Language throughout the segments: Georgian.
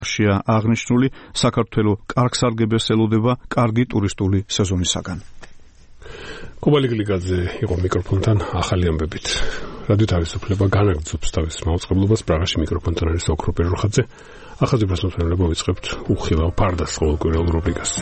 შია აღნიშნული საქართველოს კარგ სარგებელს ელოდება კარგი ტურისტული სეზონისაგან. კუბალი გლიკაძე იყო მიკროფონთან ახალი ამბებით. რადიო თავისუფლება განაგრძობს თავის მაუწყებლობას პრაღაში მიკროფონთან არის ოქრო პერუხაძე. ახალგაზრდა მოსმენელებო ვიწყებთ უხილავ ფარდას ყოველკვირეულ რუბრიკას.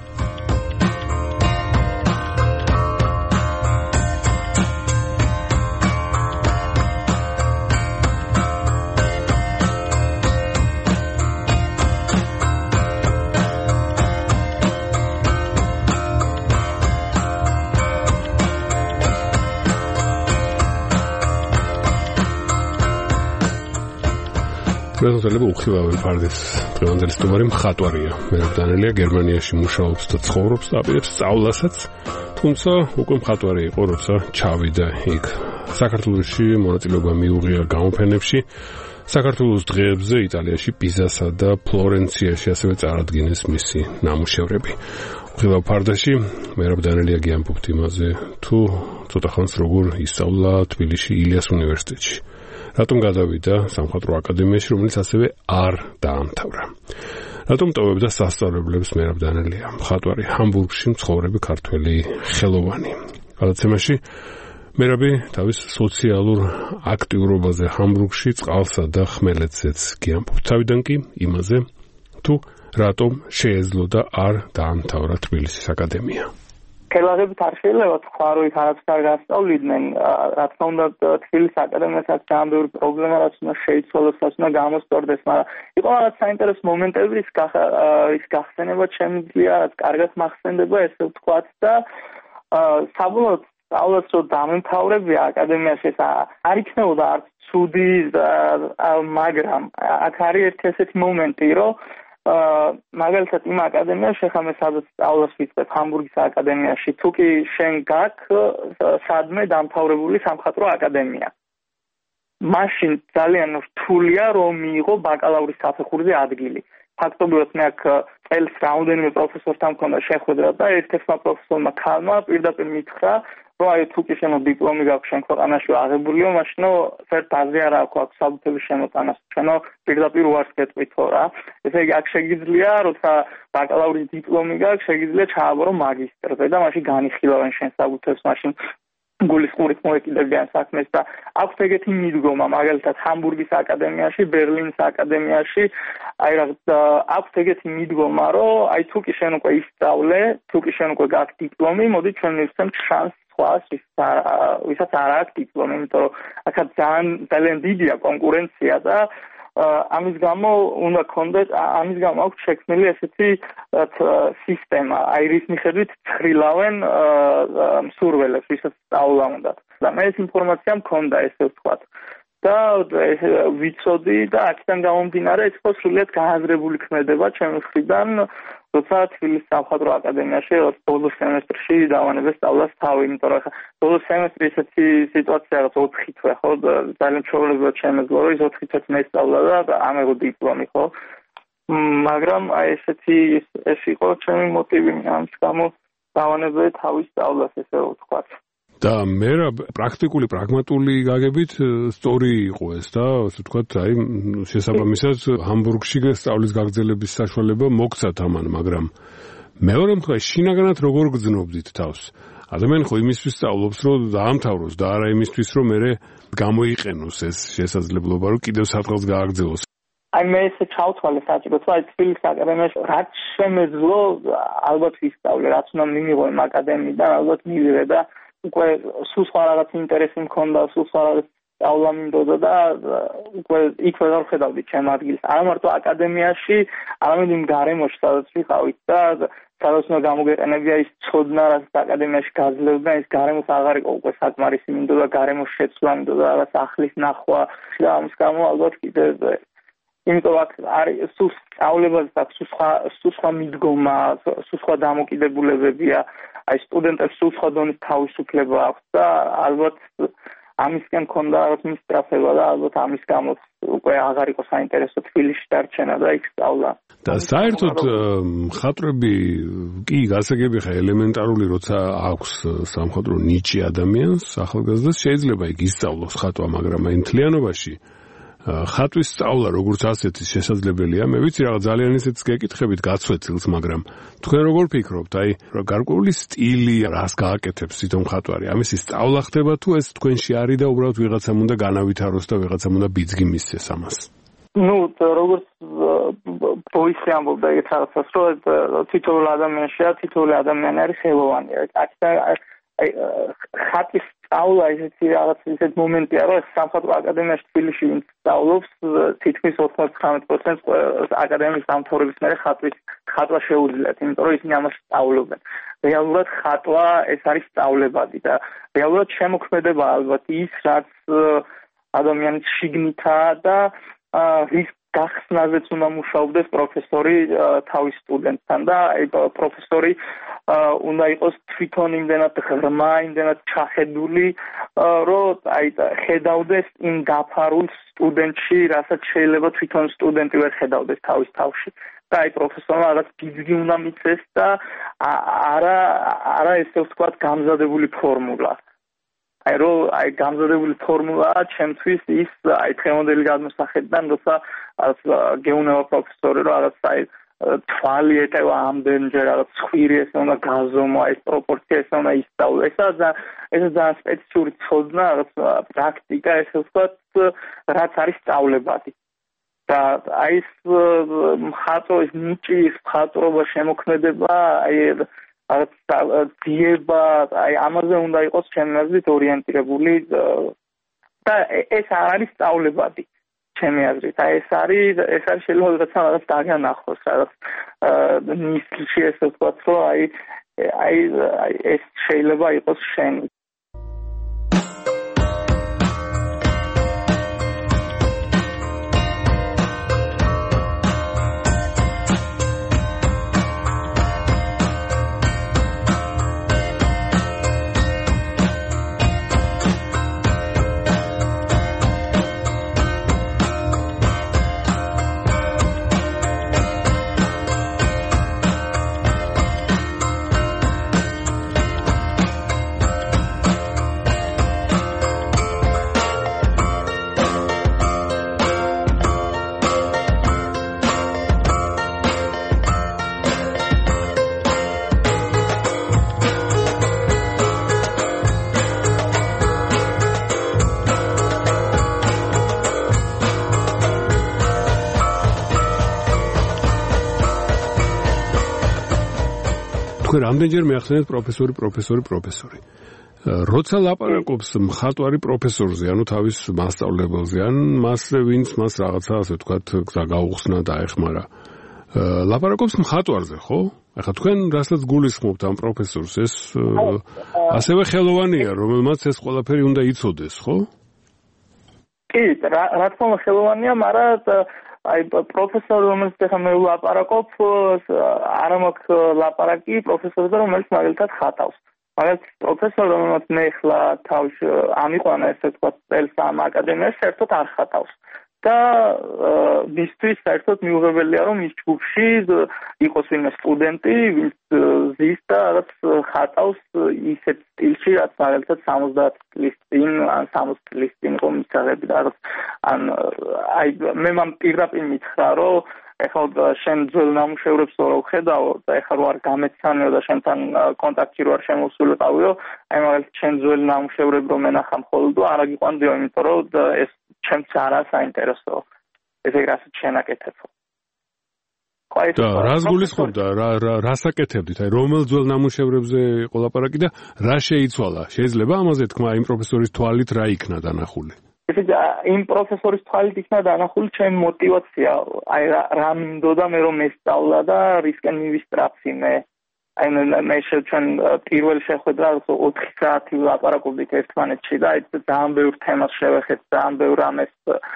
მეზობელები უხილავენ ფარდის დღევანდელი სტუმარი მხატვარია. მერაბდანელია გერმანიაში მუშაობს და ცხოვრობს და აპირებს სწავლასაც, თუმცა უკვე მხატვარი იყო, როცა ჩავიდა იქ. საქართველოში მონაწილეობა მიუღია გამოფენებში, საქართველოს დღეებზე იტალიაში, პიზასა და ფლორენციაში ასევე წარადგინეს მისი ნამუშევრები. უხილავ ფარდაში მერაბდანელია გიამბობთ იმაზე, თუ ცოტა ხანს როგორ ისწავლა თბილისში ილიას უნივერსიტეტში. რატომ გადავიდა სამხატვრო აკადემიაში, რომელიც ასევე არ დაამთავრა. რატომ ტოვებდა სასწავლებლებს მერაბდანელია, მხატვარი, ჰამბურგში მცხოვრები ქართველი ხელოვანი. გადაცემაში მერაბი თავის სოციალურ აქტიურობაზე ჰამბურგში, წყალსა და ხმელეთზეც გიამბობს. თავიდან კი იმაზე, თუ რატომ შეეძლო და არ დაამთავრა თბილისის აკადემია. ხელოვნებით არ შეიძლება თქვა, რომ იქ არაფერ გასწავლიდნენ, რა თქმა უნდა თბილისის აკადემიასაც ძალიან ბევრი პრობლემა რაც უნდა შეიცვალოს, რაც უნდა გამოსწორდეს, მაგრამ იყო რაღაც საინტერესო მომენტები, ის გახსენება შემიძლია, რაც კარგად მახსენდება, ესე ვთქვათ და საბოლოოდ სწავლაც რომ დამემთავრებია აკადემიაში, ეს არ იქნებოდა არც ცუდი, მაგრამ აქ არის ერთი ესეთი მომენტი, რომ მაგალითად იმ აკადემიაში ხა მე სადაც სწავლას ვიწყებ ჰამბურგის აკადემიაში, თუ კი შენ გაქვს სადმე დამთავრებული სამხატვრო აკადემია. მაშინ ძალიან რთულია რომ მიიღო ბაკალავრის საფეხურზე ადგილი. ფაქტობრივად მე აქ წელს რაოდენიმე პროფესორთან მქონდა შეხვედრა და ერთ-ერთმა პროფესორმა ქალმა პირდაპირ მითხრა, რომ აი თუ კი შენო დიპლომი გაქვს შენ ქვეყანაში აღებულიო, მაშინო ერთ აზრი არ აქვს საბუთების შემოტანას. შენო პირდაპირ უარს გეტყვითო რა. ესე იგი აქ შეგიძლია, როცა ბაკალავრის დიპლომი გაქვს, შეგიძლია ჩააბარო მაგისტრზე და მაშინ განიხილავენ შენ საბუთებს, მაშინ გულისხმურით მოეკიდებიან საქმეს და აქვს ეგეთი მიდგომა, მაგალითად ჰამბურგის აკადემიაში, ბერლინის აკადემიაში, აი რა აქვს ეგეთი მიდგომა, რომ აი თუ კი შენ უკვე ისწავლე, თუ კი შენ უკვე გაქვს დიპლომი, მოდი ჩვენ მივცემთ შანსს ვისაც არ აქვს დიპლომი, იმიტომ რომ აქ ძალიან დიდია კონკურენცია და ამის გამო უნდა გქონდეს, ამის გამო აქვს შექმნილი ესეთი სისტემა, აი რის მიხედვით ცხრილავენ მსურველებს, ვისაც სწავლა უნდათ. და მე ეს ინფორმაცია მქონდა, ესე ვთქვათ. და ვიცოდი და აქედან გამომდინარე, ეს ხო სრულიად გააზრებული ქმედება ჩემი მხრიდან, როცა თბილისის სამხატვრო აკადემიაში ბოლო სემესტრში დავანებე სწავლას თავი, იმიტომ რომ ბოლო სემესტრი ესეთი სიტუაცია, რომ 4 თვე ხო ძალიან ჩვეულებრივად შემეძლო, რომ ის 4 თვეც მე სწავლა და ამეღო დიპლომი ხო. მაგრამ აი ესეთი ეს იყო ჩემი მოტივი, ამის გამო დავანებე თავის სწავლას, ესე ვთქვათ. და მე პრაქტიკული, პრაგმატული გაგებით სწორი იყო ეს და ასე ვთქვათ, აი შესაბამისად ჰამბურგში სწავლის გაგრძელების საშუალება მოგცათ ამან, მაგრამ მეორე მხარეს შინაგანად როგორ გძნობდით თავს? ადამიანი ხო იმისთვის სწავლობს, რომ დაამთავროს და არა იმისთვის, რომ მე გამოიყენოს ეს შესაძლებლობა, რომ კიდევ სადღაც გააგრძელოს. აი მე ესე ჩავთვალე საჭიროდ, აი თბილისის აკადემიაში რაც შემეძლო, ალბათ ვისწავლე, რაც უნდა მიმიღო იმ აკადემიიდან, ალბათ მივიღე და უკვე სულ სხვა რაღაც ინტერესი მქონდა, სულ სხვა რაღაც სწავლა მინდოდა და უკვე იქვე ვერ ხედავდი ჩემ ადგილს. არა მარტო აკადემიაში, არამედ იმ გარემოში, სადაც ვიყავით და სადაც უნდა გამოგეყენებია ის ცოდნა, რაც აკადემიაში გაძლევდა, ის გარემოს აღარ იყო უკვე საკმარისი, მინდოდა გარემოს შეცვლა, მინდოდა რაღაც ახლის ნახვა და ამის გამო ალბათ კიდევ იმიტომ აქ არის სულ სწავლებაზე აქვს სულ სხვა მიდგომა, სულ სხვა დამოკიდებულებებია. აი სტუდენტებს სულ სხვა დონის თავისუფლება აქვს და ალბათ ამისკენ მქონდა რაღაც მისწრაფება და ალბათ ამის გამო უკვე აღარ იყო საინტერესო თბილისში დარჩენა და იქ სწავლა. და საერთოდ მხატვრები კი გასაგები ხა ელემენტარული როცა აქვს სამხატვრო ნიჭი ადამიანს, ახალგაზრდას შეიძლება იქ ისწავლოს ხატვა, მაგრამ აი მთლიანობაში ხატვის სწავლა როგორც ასეთი შესაძლებელია. მე ვიცი რაღაც ძალიან ისეთ გეკითხებით გაცვეთილს, მაგრამ თქვენ როგორ ფიქრობთ? აი, გარკვეული სტილი რას გააკეთებს თვითონ მხატვარი? ამისი სწავლა ხდება თუ ეს თქვენში არის და უბრალოდ ვიღაცამ უნდა განავითაროს და ვიღაცამ უნდა ბიძგი მისცეს ამას? Ну, როგორც ბოისი ამბობდა ეგ რაღაცას, რომ თითოეულ ადამიანი არის ხელოვანი. აი ხატის სწავლა ისეთი რაღაც ისეთ მომენტია, რომ სამხატვრო აკადემიაში თბილისში ვინც სწავლობს, თითქმის 99% აკადემიის დამთავრების მერე ხატვა შეუძლიათ, იმიტომ რომ ისინი ამას სწავლობენ. რეალურად ხატვა ეს არის სწავლებადი და რეალურად შემოქმედება ალბათ ის, რაც ადამიანის შიგნითაა და რის გახსნაზეც უნდა მუშაობდეს პროფესორი თავის სტუდენტთან და აი პროფესორი უნდა იყოს თვითონ იმდენად ღრმა, იმდენად ჩახედული, რომ აი ხედავდეს იმ დაფარულ სტუდენტში, რასაც შეიძლება თვითონ სტუდენტი ვერ ხედავდეს თავის თავში. და აი პროფესორმა რაღაც ბიძგი უნდა მიცეს და არა ესე ვთქვათ გამზადებული ფორმულა. აი გამზადებული ფორმულაა ჩემთვის ის აი დღევანდელი გადმოსახედიდან, როცა გეუნება პროფესორი, რომ რაღაც აი თვალი ეტევა ამდენჯერ, რაღაც ცხვირი ესე უნდა გაზომო, აი ეს პროპორცია ესე უნდა ისწავლო. ეს ძალიან სპეციფიკური ცოდნა, რაღაც პრაქტიკა, ესე ვთქვათ, რაც არის სწავლებადი. და აი ეს მხატვრის ნიჭი, მხატვრობა შემოქმედება, აი ძიება, აი ამაზე უნდა იყოს ჩემი აზრით ორიენტირებული და ეს არ არის სწავლებადი ჩემი აზრით. აი ეს არის შეიძლება რაღაც დაგანახოს, რაღაც ნისლში ესე ვთქვათ, რომ აი ეს შეიძლება იყოს შენი. თქვენ რამდენჯერ მეახსენეთ პროფესორი. როცა ლაპარაკობს მხატვარი პროფესორზე, ანუ თავის მასწავლებელზე, ან მასზე ვინც მას რაღაცა ასე ვთქვათ, გზა გაუხსნა და ეხმარა. ლაპარაკობს მხატვარზე, ხო? ახლა თქვენ რასაც გულისხმობთ ამ პროფესორს, ეს ასევე ხელოვანია, რომელმაც ეს ყველაფერი უნდა იცოდეს, ხო? კი, რა თქმა უნდა ხელოვანია, მაგრამ აი პროფესორი რომელიც ახლა მე ვლაპარაკობ, არ მაქვს ლაპარაკი პროფესორზე, რომელიც მაგალითად ხატავს. მაგალითად პროფესორი რომელიც მე ახლა თავში ამიყვანა ესე ვთქვათ წელს ამ აკადემიაში, საერთოდ არ ხატავს. და მისთვის საერთოდ მიუღებელია რომ ის ჯგუფში იყოს ვინმე სტუდენტი, ვინც ზის და რაც ხატავს ისეთ სტილში, რაც მაგალითად 70 წლის წინ ან 60 წლის წინ იყო მისაღები და რაც ან აი მე მამ პირდაპირ მითხრა რომ ეხლა შენ ძველ ნამუშევრებს რო ხედავ და ეხლა რო არ გამეცანეო და შენთან კონტაქტი რო არ შემოსულიყავიო, აი მაგალითად შენ ძველ ნამუშევრებს რო მენახა მხოლოდ არ აგიყვანდიო, იმიტომ რომ ეს ჩემს არა საინტერესო. ესე რასაც შენაკეთებო. და რას გულისხმობ და რას აკეთებდით? აი რომელ ძველ ნამუშევრებზე იყო ლაპარაკი და რა შეიცვალა? შეიძლება ამაზე თქვა იმ პროფესორის თვალით რა იქნა დანახული? იმ პროფესორის თვალით იქნა დანახული ჩემი мотиваცია. აი რა მინდოდა მე რომ მესწავლა და რისკენ მივისტრაფი მე. აი მე ჩვენ პირველ შეხვედრა 4 საათი ვლაპარაკობდით ერთმანეთში და აი ძალიან ბევრ თემას შევეხეთ, ძალიან ბევრ ამას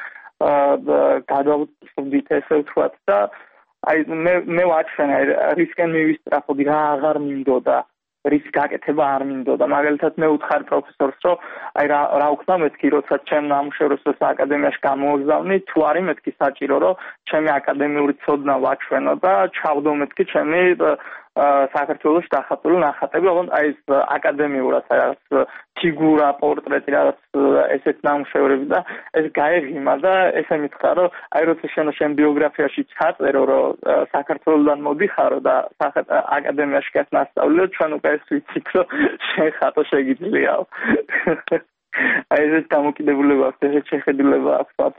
გადავწყვდით ესე ვთქვათ და აი მე ვაჩვენე რისკენ მივისტრაფოდი, რა აღარ მინდოდა, რის გაკეთება არ მინდოდა. მაგალითად მე ვუთხარი პროფესორს, რომ აი რა ვქნა მეთქი, როცა ჩემ ნამუშევრებს აკადემიაში გამოვგზავნი, თუ არის მეთქი საჭირო, რომ ჩემი აკადემიური ცოდნა ვაჩვენო და ჩავდო მეთქი ჩემი საქართველოს დახატული ნახატები, ოღონდ აი ეს აკადემიურად რაღაც ფიგურა, პორტრეტი, რაღაც ესეთ ნამუშევრები და ეს გაეღიმა და ესე მითხრა, რომ აი როცა შენ ბიოგრაფიაში ჩაწერო, რომ საქართველოსდან მოდიხარო და აკადემიაში გასწავლიო, ჩვენ უკვე ეს ვიცით, რომ შენ ხატო შეგიძლიაო. აი ეს დამოკიდებულება აქვს, ეს შეხედულება აქვს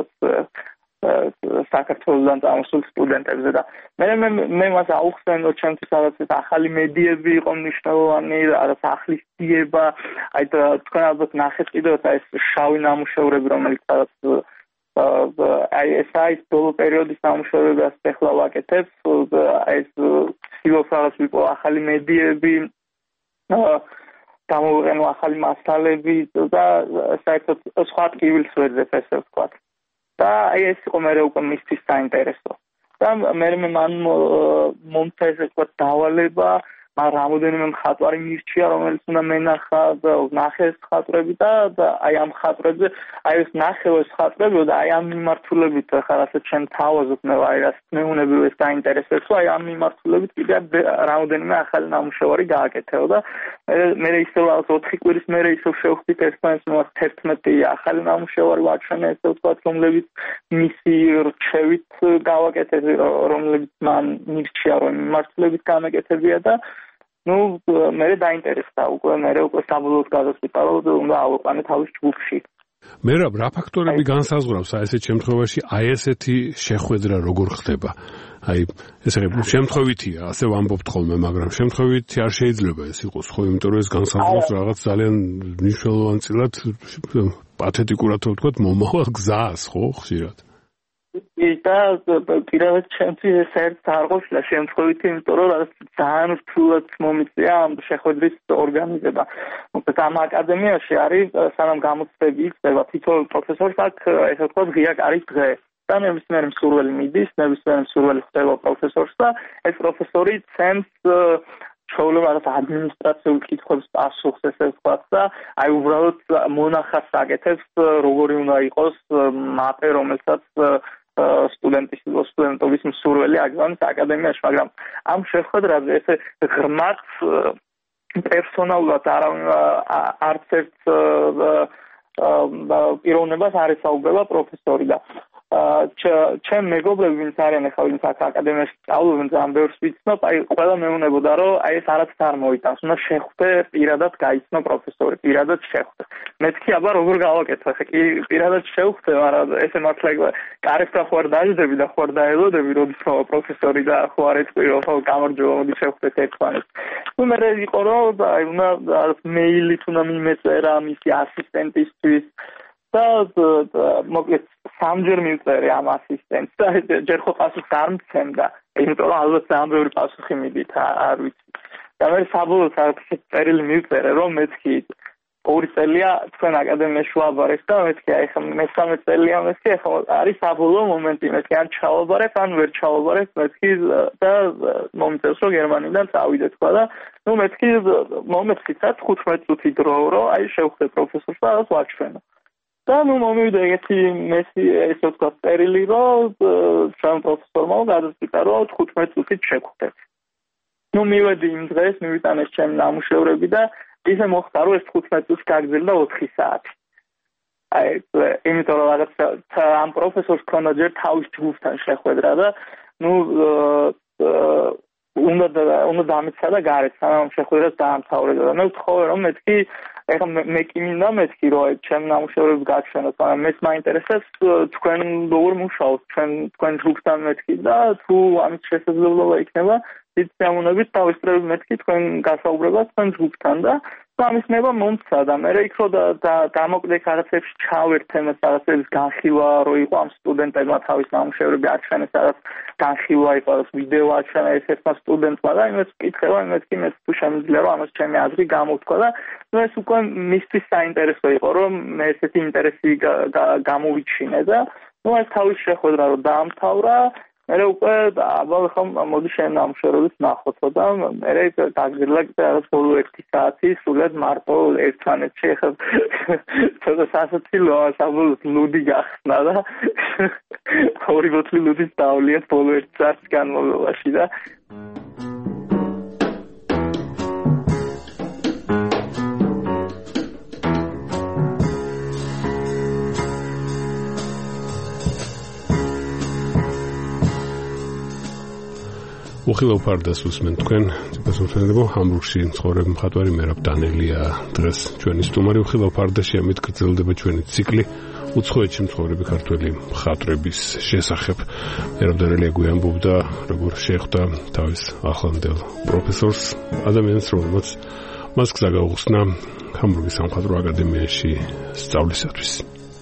საქართველოსდან წამოსულ სტუდენტებზე და მე მას აუხსენ, რომ ჩემთვის რაღაც ახალი მედიები იყო მნიშვნელოვანი, რაღაც ახლის ძიება, აი თქვენ ალბათ ნახეთ კიდევ ეს შავი ნამუშევრები, რომელიც რაღაც აი ეს არის ბოლო პერიოდის ნამუშევრები, ასე ახლა ვაკეთებ, აი ეს ცდილობს რაღაც ვიყო ახალი მედიები, გამოვიყენო ახალი მასალები და საერთოდ სხვა ტკივილს ვეძებ, ესე ვთქვათ. და აი ეს იყო მე უკვე მისთვის საინტერესო. და მე მან მომცა ესე ვთქვათ დავალება, მაგრამ რამოდენიმე მხატვარი მირჩია, რომელიც უნდა მენახა და ნახეს მხატვრები და აი ამ მხატვრებზე, აი ეს ნახევას მხატვრები და აი ამ მიმართულებით ხარ ასე ჩემ თავაზობ მე აი რას მეუნებრივ ეს დაინტერესებს, აი ამ მიმართულებით კიდევ რამოდენიმე ახალი ნამუშევარი გააკეთეო და მე ისევ 4 კვირის მერე ისევ შევხვდით ერთმანეთს 11 ახალი ნამუშევარი ვაჩვენე, ესე ვთქვათ, რომლებიც მისი რჩევით გავაკეთე, რომლებიც მან მირჩია, რომ მიმართულებით გამეკეთებია და მე დაინტერესდა მე უკვე საბოლოოდ გადავწყვიტარო და უნდა ავიყვანე თავის ჯგუფში. მე რა ფაქტორები განსაზღვრავს აი ესეთ შემთხვევაში აი ესეთი შეხვედრა როგორ ხდება? აი ესე შემთხვევითია, ასე ვამბობთ ხოლმე, მაგრამ შემთხვევითი არ შეიძლება ეს იყოს, ხო, იმიტომ რომ ეს განსაზღვრავს რაღაც ძალიან მნიშვნელოვანწილად პათეტიკურად ვთქვათ, მომავალ გზას, ხო, ხშირად. და პირადად ჩემთვის ეს ერთ არ ყოფილა შემთხვევითი, იმიტომ რომ რაღაც ძალიან რთულად მომიწია ამ შეხვედრის ორგანიზება. მოკლედ ამ აკადემიაში არის სანამ გამოცდები იწყება, თითოეულ პროფესორს აქვს ესე ვთქვათ ღია კარის დღე. და ნებისმიერი მსურველი მიდის, ნებისმიერი მსურველი ხვდება პროფესორს და ეს პროფესორი ცემს ჩვეულებრივ ადმინისტრაციულ კითხვებს პასუხს, ესე ვთქვათ და აი უბრალოდ მონახაზს აკეთებს, როგორი უნდა იყოს მაპე, რომელსაც სტუდენტობის მსურველი აგზავნის აკადემიაში, მაგრამ ამ შეხვედრაზე ესე ღრმად პერსონალურად არც ერთ პიროვნებას არ ესაუბრება პროფესორი და ჩემ მეგობრები ვინც არიან ახლა ვინც აკადემიაში სწავლობენ ძალიან ბევრს ვიცნობ, აი ყველა მეუბნებოდა რომ აი ეს არაფერს არ მოიტანს, უნდა შეხვდე პირადად გაიცნო პროფესორი, პირადად შეხვდე. მეთქი აბა როგორ გავაკეთო, ახლა კი პირადად შევხვდე, მაგრამ ესე მართლა კარებთან ხوار დაждები და ხوار დაელოდები, როდის პროფესორი და ხوار ეწყვიო, ხო, გამარჯობა, მოდი შევხვდეთ ერთმანეთს. მე იყო რომ აი უნდა მეილით უნდა მიმეწერა მისი ასისტენტისთვის და მოკლედ სამჯერ მივწერე ამ ასისტენტს და ჯერ ხო პასუხს არ მცემდა, იმიტომ რომ ალბათ ძალიან ბევრი პასუხი მიდით, არ ვიცი. და მე საბოლოოდ წერილი მივწერე, რომ მეთქი 2 წელია თქვენ აკადემიაში ვაბარეთ და მეთქი აი ხა მე-13 წელია მეთქი, ახლა არის საბოლოო მომენტი, მეთქი ან ჩავაბარეთ, ან ვერ ჩავაბარეთ, მეთქი და მომწევს რომ გერმანიიდან წავიდე თქვა და მეთქი მომეცით 15 წუთი დრო, რომ აი შევხვდე პროფესორს და ვაჩვენო. და მომივიდა ეგეთი მესი ესე ვთქვათ წერილი, რომ სამ პროფესორმა გადაწყვიტა, რომ 15 წუთით შევხვდეთ. მივედი იმ დღეს, მივიტანე ჩემი ნამუშევრები და ისე მოხდა, რომ ეს 15 წუთი გაგრძელდა 4 საათი. აი, იმიტომ რომ რაღაც ამ პროფესორს ქონდა ჯერ თავის ჯგუფთან შეხვედრა და უნდა დამეცადა გარეთ, სანამ შეხვედრას დაამთავრებდა და მე ვთხოვე, რომ მეთქი ეხლა მე კი მინდა მეთქი, რომ აი ჩემ ნამუშევრებს გაჩვენოთ, მაგრამ მეც მაინტერესებს თქვენ როგორ მუშაობთ, თქვენ ჯგუფთან მეთქი და თუ ამის შესაძლებლობა იქნება, დიდ სიამოვნებით დავესწრებ მეთქი თქვენ გასაუბრებას თქვენ ჯგუფთან და ამის ნება მომცა და მე იქ რო დამოკლე რაღაცებში ჩავერთე მე რაღაცების განხილვა რო იყო ამ სტუდენტებმა თავის ნამუშევრები აჩვენეს, რაღაც განხილვა იყო, ვიდეო აჩვენა ერთ-ერთმა სტუდენტმა და იმას ვკითხე, მეთქი მე თუ შემიძლია რომ ამას ჩემი აზრი გამოვთქვა და ეს უკვე მისთვის საინტერესო იყო, რომ მე ესეთი ინტერესი გამოვიჩინე და ეს თავის შეხვედრა რომ დაამთავრა, მე უკვე აბა ხომ მოდი შენ ნამუშევრებს ნახოთ და მე დაგზირდა რაღაც ბოლო 1 საათი სულად მარტო ერთმანეთში ახლა ცოტა სასაცილოა, საბოლოოდ ლუდი გახსნა და ორი ბოთლი ლუდის დავლიათ ბოლო 1 საათის განმავლობაში და უხილავფარდას უსმენ თქვენ ციფროსმენელებო ჰამბურგში ცხოვრები მხატვარი მერაბ დანელია დღეს ჩვენი სტუმარი უხილავფარდაში ამით გრძელდება ჩვენი ციკლი უცხოეთში მცხოვრები ქართველი მხატვრების შესახებ მერაბ დანელია გვიამბობდა როგორ შეხვდა თავის ახლანდელ პროფესორს ადამიანს რომელმაც მას გზა გაუხსნა ჰამბურგის სამხატვრო აკადემიაში სწავლისათვის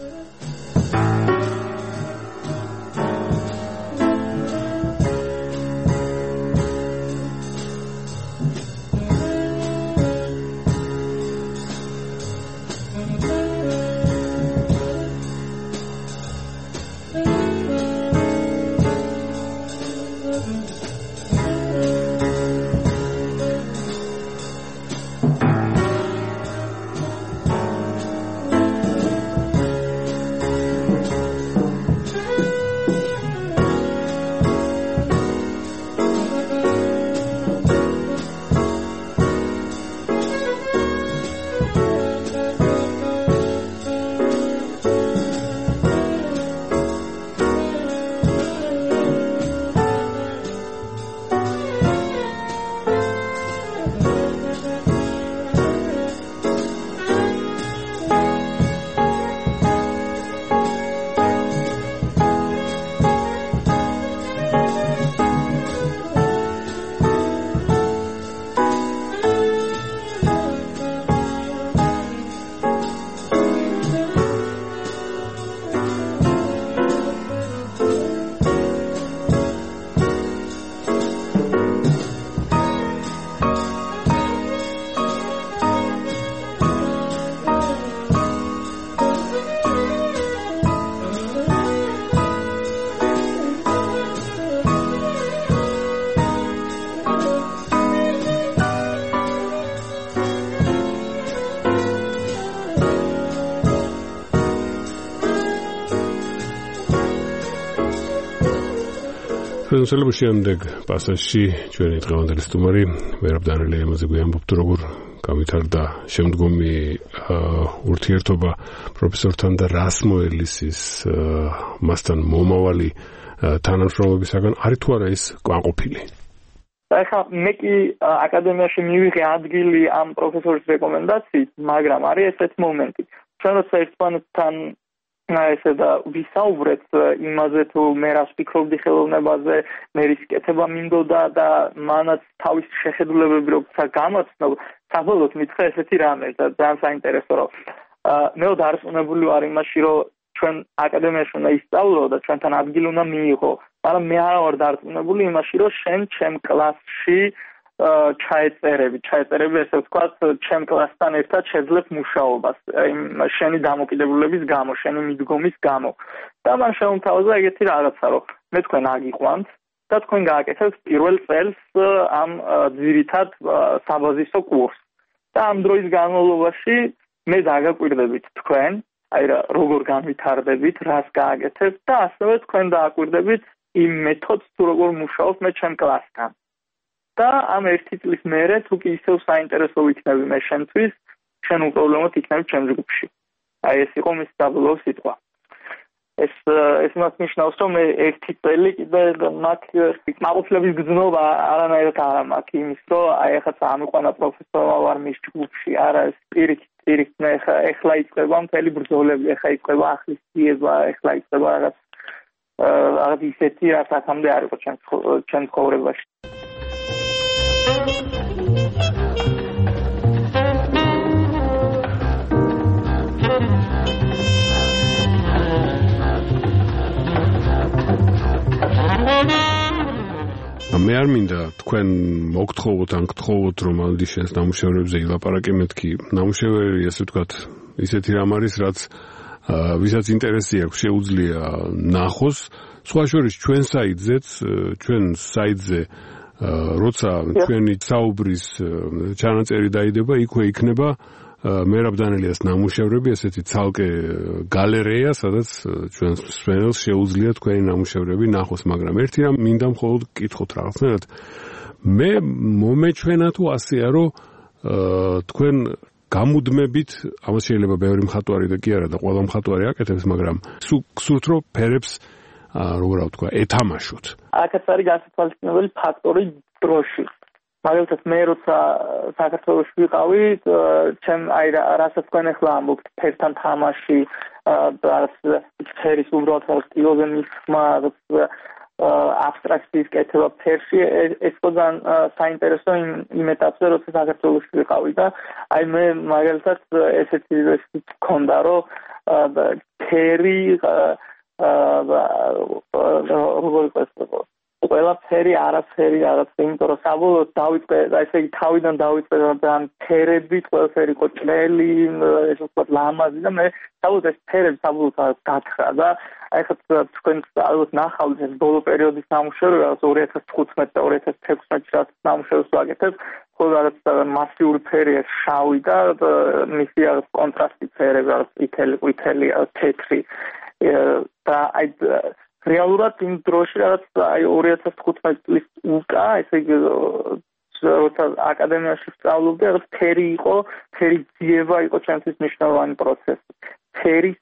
Fellow შემდეგ პასაჟში ჩვენი დღევანდელი სტუმარი მერაბ დანელია ამაზე გვიამბობთ როგორ გამვითარდა შემდგომი ურთიერთობა პროფესორთან და რას მოელისის მასთან მომავალი თანამშრომლობისაგან არის თუ არა ის კმაყოფილი ახლა მე კი აკადემიაში მივიღე ადგილი ამ პროფესორის რეკომენდაციით მაგრამ არის ესეთ მომენტი ჩვენ როცა ერთმანეთთან ესე და ვისაუბრეთ იმაზე თუ მე რას ვფიქრობდი ხელოვნებაზე, მე რის კეთება მინდოდა და მანაც თავის შეხედულებები როცა გამოცნო, საბოლოოდ მითხრა ესეთი რამე და ძალიან საინტერესო რომ მე დარწმუნებული ვარ იმაში რომ ჩვენ აკადემიაში უნდა ისწავლო და ჩვენთან ადგილი უნდა მიიღო, მაგრამ მე არ ვარ დარწმუნებული იმაში რომ შენ ჩემ კლასში ჩაეწერები ესე ვთქვათ, ჩემ კლასთან ერთად შეძლებ მუშაობას იმ შენი დამოკიდებულების გამო, შენი მიდგომის გამო. და მან შემოთავაზა ეგეთი რაღაცა, რომ მე თქვენ აგიყვანთ და თქვენ გააკეთებთ პირველ წელს ამ ძირითად საბაზისო კურსს. და ამ დროის განმავლობაში მე დაგაკვირდებით თქვენ, აი რა როგორ განვითარდებით, რას გააკეთებთ და ასევე თქვენ დააკვირდებით იმ მეთოდს თუ როგორ მუშაობთ მე ჩემ კლასთან. და ამ ერთი წლის მერე თუ კი ისევ საინტერესო ვიქნები მე შენთვის, შენ უპრობლემოდ იქნები ჩემ ჯგუფში. აი ეს იყო მის საბოლოო სიტყვა. ეს მას ნიშნავს, რომ მე ერთი წელი კიდე მაგ კმაყოფილების გზნობა არანაირად არ მაქვს იმის, რომ აი ახლა წამიყვანა პროფესორმა ვარ მის ჯგუფში, არა ეს პირით მე ახლა იწყება მთელი ბრძოლები, ახლა იწყება ახლის ძიება, ახლა იწყება რაღაც ისეთი რაც აქამდე არ იყო ჩემ ცხოვრებაში. მე არ მინდა თქვენ მოგთხოვოთ ან გთხოვოთ რომ ალდი შენს ნამუშევრებზე ილაპარაკე მეთქი ნამუშევარი ასე ვთქვათ ისეთი რამ არის რაც ვისაც ინტერესი აქვს შეუძლია ნახოს სხვა შორის ჩვენ საიტზე როცა ჩვენი საუბრის ჩანაწერი დაიდება იქვე იქნება მერაბ დანელიას ნამუშევრები ესეთი ცალკე გალერეა სადაც ჩვენ მსმენელს შეუძლია თქვენი ნამუშევრები ნახოს მაგრამ ერთი რამ მინდა მხოლოდ გკითხოთ რაღაცნაირად მე მომეჩვენა თუ ასეა რომ თქვენ გამუდმებით ამას შეიძლება ბევრი მხატვარი და კი არა და ყველა მხატვარი აკეთებს მაგრამ სურთ რომ ფერებს როგორ ვთქვა, ეთამაშოთ. აქაც არის გასათვალისწინებელი ფაქტორი დროში. მაგალითად მე როცა საქართველოში ვიყავი, ჩემ რასაც თქვენ ახლა ამბობთ, ფერთან თამაში, ფერის უბრალოდ სტილოზე მისხმა, აბსტრაქციის კეთება ფერში, ეს ძალიან საინტერესო იმ ეტაპზე, როცა საქართველოში ვიყავი და მე მაგალითად ესეთი მქონდა, რომ ფერი როგორ იყო ყველაფერი არაფერი რაღაც, იმიტომ რომ საბოლოოდ დავიწყე, ესე იგი თავიდან დავიწყე ძალიან ფერებით, ყველაფერი იყო ჭრელი, ესე ვთქვათ, ლამაზი და მე საბოლოოდ ეს ფერები საბოლოოდ გათხრა და ახლა თქვენ ალბათ ნახავთ ეს ბოლო პერიოდის ნამუშევრები, 2015 და 2016 წელს ნამუშევრებს ვაკეთებ, ხოლო რაღაც მასიური ფერი ეს შავი და მისი რაღაც კონტრასტი ფერები, რაღაც ყვითელი, თეთრი და რეალურად იმ დროში რაღაც 2015 წლის უკა, ესე იგი როცა აკადემიაში ვსწავლობდი, რაღაც ფერი ძიება იყო ჩემთვის მნიშვნელოვანი პროცესი. ფერის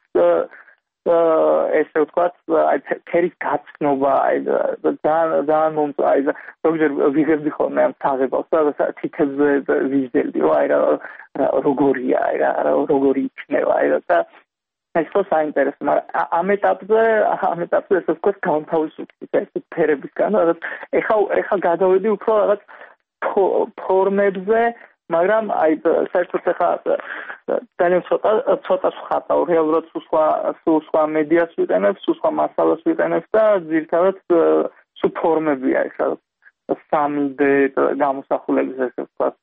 ესე ვთქვათ, ფერის გაცნობა, ძალიან მომწვა, ზოგჯერ ვიღებდი ხოლმე ამ თაღებას და თითებზე ვიზრდებდი, როგორია, როგორი იქნება, და ეს ხო საინტერესო, მაგრამ ამ ეტაპზე ესე ვთქვათ, გამთავისუფლდი ეს ფერებისგან, რაღაც ეხლა გადავედი უფრო რაღაც ფორმებზე, მაგრამ საერთოდ ეხლა ძალიან ცოტა ვხატავ, რეალურად სულ სხვა მედიას ვიყენებ, სულ სხვა მასალას ვიყენებ და ძირითადად სულ ფორმებია ეხლა 3D გამოსახულების ესე ვთქვათ.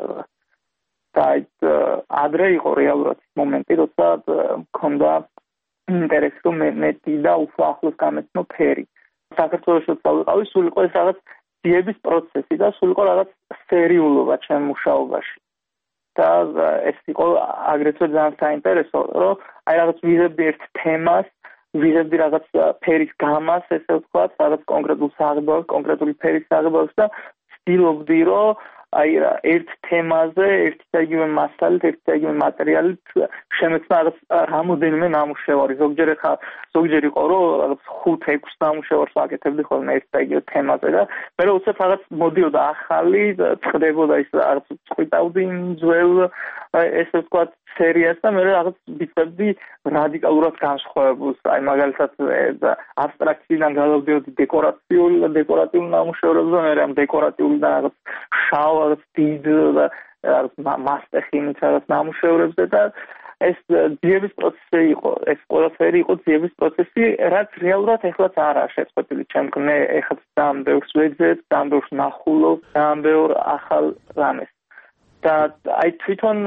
და ადრე იყო რეალურად მომენტი, როცა მქონდა ინტერესი, რომ მეტი და უფრო ახლოს გამეცნო ფერი. საქართველოში ვიყავი, სულ იყო ეს რაღაც ძიების პროცესი და სულ იყო რაღაც სერიულობა ჩემ მუშაობაში. და ეს იყო აგრეთვე ძალიან საინტერესო, რომ რაღაც ვიღებდი ერთ თემას, ვიღებდი რაღაც ფერის გამას, ესე ვთქვათ, რაღაც კონკრეტულ საღებავს, კონკრეტული ფერის საღებავს და ვცდილობდი, რომ ერთ თემაზე, ერთი და იგივე მასალით, ერთი და იგივე მასალით შემეცნა რაღაც რამოდენიმე ნამუშევარი. ზოგჯერ იყო, რომ რაღაც 5-6 ნამუშევარს ვაკეთებდი ხოლმე ერთ და იგივე თემაზე და მე უცებ რაღაც მოდიოდა ახალი, წდებოდა ის რაღაც წყვიტავდი ძველ ესე ვთქვათ სერიას და მე რაღაც ვიწყებდი რადიკალურად განსხვავებულს. მაგალითად აბსტრაქციიდან გადავდიოდი დეკორატიულ ნამუშევრებზე, მე ამ დეკორატიულიდან რაღაც შავ რაღაც დიდ მასტეხინით რაღაც ნამუშევრებზე და ეს ძიების პროცესი იყო, ეს ყველაფერი იყო ძიების პროცესი, რაც რეალურად ეხლაც არაა შეწყვეტილი ჩემგან. მე ეხლაც ძალიან ბევრს ვეძებ, ძალიან ბევრს ვნახულობ, ძალიან ბევრ ახალ რამეს. და თვითონ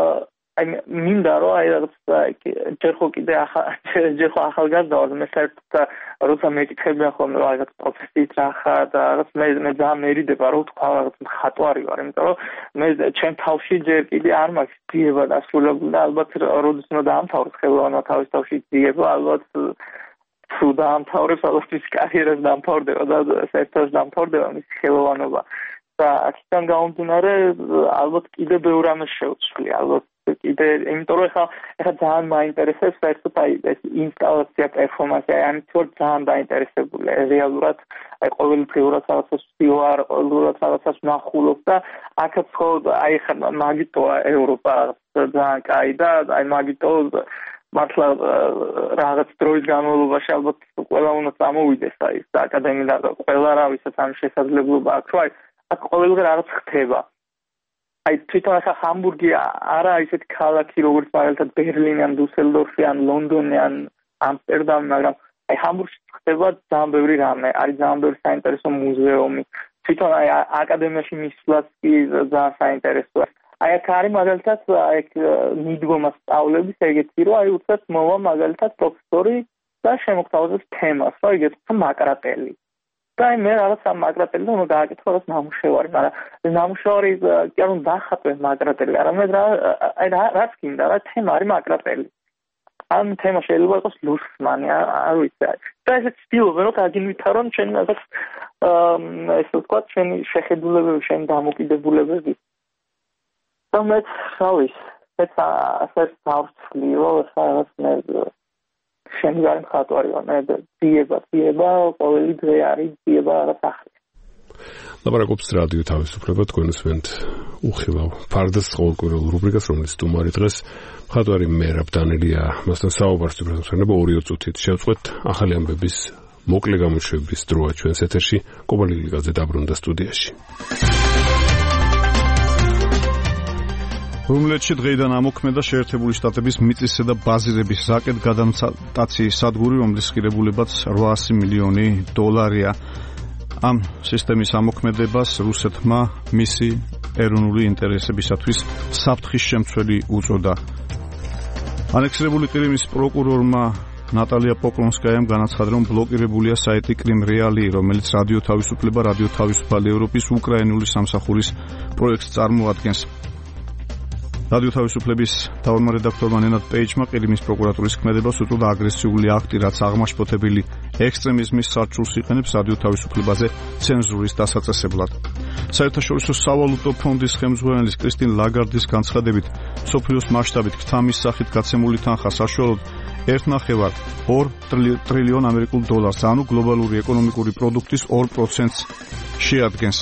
მინდა რომ რაღაც ჯერ ხო ახალგაზრდა ვარ, მე საერთოდ როცა მეკითხებიან ხოლმე რაღაც პროფესიით რა ხარ და რაღაც მე ძალიან მერიდება რომ თქვა რაღაც მხატვარი ვარ, იმიტომ რომ მე ჩემ თავში ჯერ კიდე არ მაქვს ძიება დასრულებული და ალბათ როდის უნდა დაამთავროს ხელოვანობა თავის თავში ძიება, ალბათ თუ დაამთავრებს, ალბათ ის კარიერას დამთავრდება და საერთოდ დამთავრდება მისი ხელოვანობა. და აქედან გამომდინარე, ალბათ კიდე ბევრ რამეს შევცვლი, ალბათ კიდე, იმიტომ რომ ეხლა ძალიან მაინტერესებს საერთოდ ეს ინსტალაცია, პერფორმანსი, ამით ვარ ძალიან დაინტერესებული. რეალურად ყოველდღიურად რაღაცას ვარ, ყოველდღიურად რაღაცას ვნახულობ და აქაც ხო ეხლა მაგიტოა ევროპა ძალიან კაი და მაგიტო მართლა რაღაც დროის განმავლობაში ალბათ ყველა უნდა წამოვიდეს ის აკადემიიდან და ყველა რა ვისაც ამ შესაძლებლობა აქვს, რომ აქ ყოველდღე რაღაც ხდება. თვითონ ახლა ჰამბურგი არა ისეთი ქალაქი, როგორც მაგალითად ბერლინი, ან დუსელდორფი, ან ლონდონი, ან ამსტერდამი, მაგრამ ჰამბურგში ხდება ძალიან ბევრი რამე, არის ძალიან ბევრი საინტერესო მუზეუმი. თვითონ აკადემიაში მისვლაც კი ძალიან საინტერესოა. აქ არის მაგალითად მიდგომა სწავლების ეგეთი, რომ უცებ მოვა მაგალითად პროფესორი და შემოგთავაზებს თემას, რომ იგეცა მაკრატელი. და მე რაღაც ამ მაკრატელზე უნდა გააკეთო რაღაც ნამუშევარი, მაგრამ ეს ნამუშევარი კი არ უნდა დახატვე მაკრატელი, არამედ რაც გინდა, რა თემა არის მაკრატელი. ამ თემა შეიძლება იყოს ლუსმანი, არ ვიცი. და ესე ვცდილობ, რომ გაგინვითარონ ჩვენი რაღაც ესე ვთქვათ, ჩვენი შეხედულებები, ჩვენი დამოკიდებულებები. და მე რა ვიცი, ეს ასე დავწლი, რომ რაღაც მე შემდგარი მხატვარი ვარ, მე ძიება ყოველი დღე არის ძიება რაღაც ახალი. ლაპარაკობს რადიო თავისუფლება, თქვენ უსმენთ უხილავ ფარდას ყოველკვირეულ რუბრიკას, რომლის სტუმარი დღეს მხატვარი მერაბ დანელია. მასთან საუბარს ვფერდება 2 წუთით. შევწყვეთ ახალი ამბების მოკლე გამოშვების დროა ჩვენს ეთერში. კობალიგლიძე დაბრუნდა სტუდიაში. რუმლეთში დღეიდან ამოქმედა შეერთებული შტატების მიწისზედა და ბაზირების რაკეტ-გადამტაციის სადგური, რომლის ღირებულებაც $800 მილიონი. ამ სისტემის ამოქმედებას რუსეთმა მისი ეროვნული ინტერესებისათვის საფრთხის შემცველი უწოდა. ანექსირებული ყირიმის პროკურორმა ნატალია პოკლონსკაიამ განაცხადა, რომ ბლოკირებულია საიტი კრიმ რეალი, რომელიც რადიო თავისუფლება, რადიო თავისუფალი ევროპის უკრაინული სამსახურის პროექტს წარმოადგენს. რადიო თავისუფლების თავმჯდომარე რედაქტორმა ნენად პეიჯმა ყირიმის პროკურატურის ქმედებას უწოდა აგრესიული აქტი, რაც აღმაშფოთებელი ექსტრემიზმის სარჩულს იყენებს რადიო თავისუფლებაზე ცენზურის დასაწესებლად. საერთაშორისო სავალუტო ფონდის ხელმძღვანელის კრისტინ ლაგარდის განცხადებით, მსოფლიოს მასშტაბით ქთამის სახით გაცემული თანხა საშუალოდ $1.5 ტრილიონ ამერიკულ დოლარს, ანუ გლობალური ეკონომიკური პროდუქტის 2%-ს შეადგენს.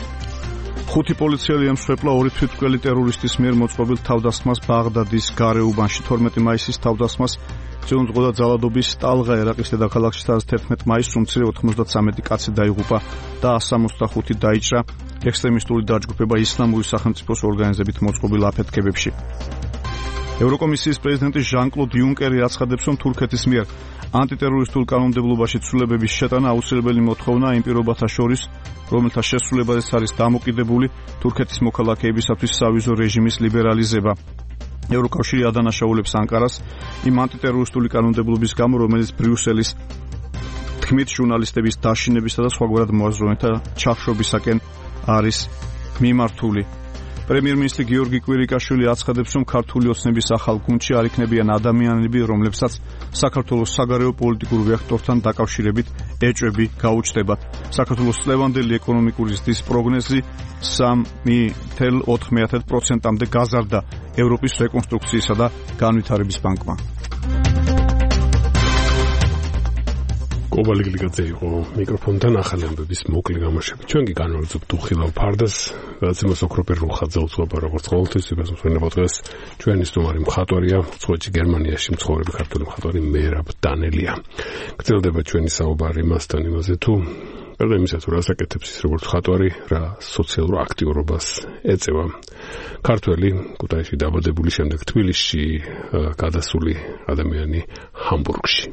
5 პოლიციელი ემსხვერპლა 2 თვითმკვლელი ტერორისტის მიერ მოწყობილ თავდასხმას ბაღდადის გარეუბანში. 12 მაისის თავდასხმას ძიუნძღოდა ძალადობის ტალღა ერაყის დედაქალაქში, სადაც 11 მაისს უმცირე 93 კაცი დაიღუპა და 165 დაიჭრა ექსტრემისტული დაჯგუფება ისლამური სახელმწიფოს ორგანიზებით მოწყობილ აფეთქებებში. ევროკომისიის პრეზიდენტი ჟან-კლოდ იუნკერი აცხადებს, რომ თურქეთის მიერ ანტიტერორისტულ კანონმდებლობაში ცვლილებების შეტანა აუცილებელი მოთხოვნა იმ პირობათა შორის, რომელთა შესრულებაზეც არის დამოკიდებული თურქეთის მოქალაქეებისათვის სავიზო რეჟიმის ლიბერალიზება. ევროკავშირი ადანაშაულებს ანკარას იმ ანტიტერორისტული კანონმდებლობის გამო, რომელიც ბრიუსელის თქმით ჟურნალისტების დაშინებისა და სხვაგვარად მოაზროვნეთა ჩახშობისაკენ არის მიმართული. პრემიერ-მინისტრი გიორგი კვირიკაშვილი აცხადებს, რომ ქართული ოცნების ახალ გუნდში არ იქნებიან ადამიანები, რომლებსაც საქართველოს საგარეო პოლიტიკურ ვექტორთან დაკავშირებით ეჭვები გაუჩნდებათ. საქართველოს წლევანდელი ეკონომიკური ზრდის პროგნოზი 3.4%-მდე გაზარდა ევროპის რეკონსტრუქციისა და განვითარების ბანკმა. კობალიგლიძე იყო მიკროფონთან ახალი ამბების მოკლე გამოშვები. ჩვენ კი განვაგრძობთ უხილავ ფარდას, გადაცემას ოქროპერ რუხაძე უძღვება როგორც ყოველთვის, ვესწრებო დღეს ჩვენი სტუმარი მხატვარია, უცხოეთში გერმანიაში მცხოვრები ქართული მხატვარი მერაბ დანელია. გრძელდება ჩვენი საუბარი მასთან იმაზე, თუ ყველა იმისა თუ რას აკეთებს ის როგორც მხატვარი, რა სოციალურ აქტიურობას ეწევა. ქართველი ქუთაისში დაბადებული, შემდეგ თბილისში გადასული ადამიანი ჰამბურგში.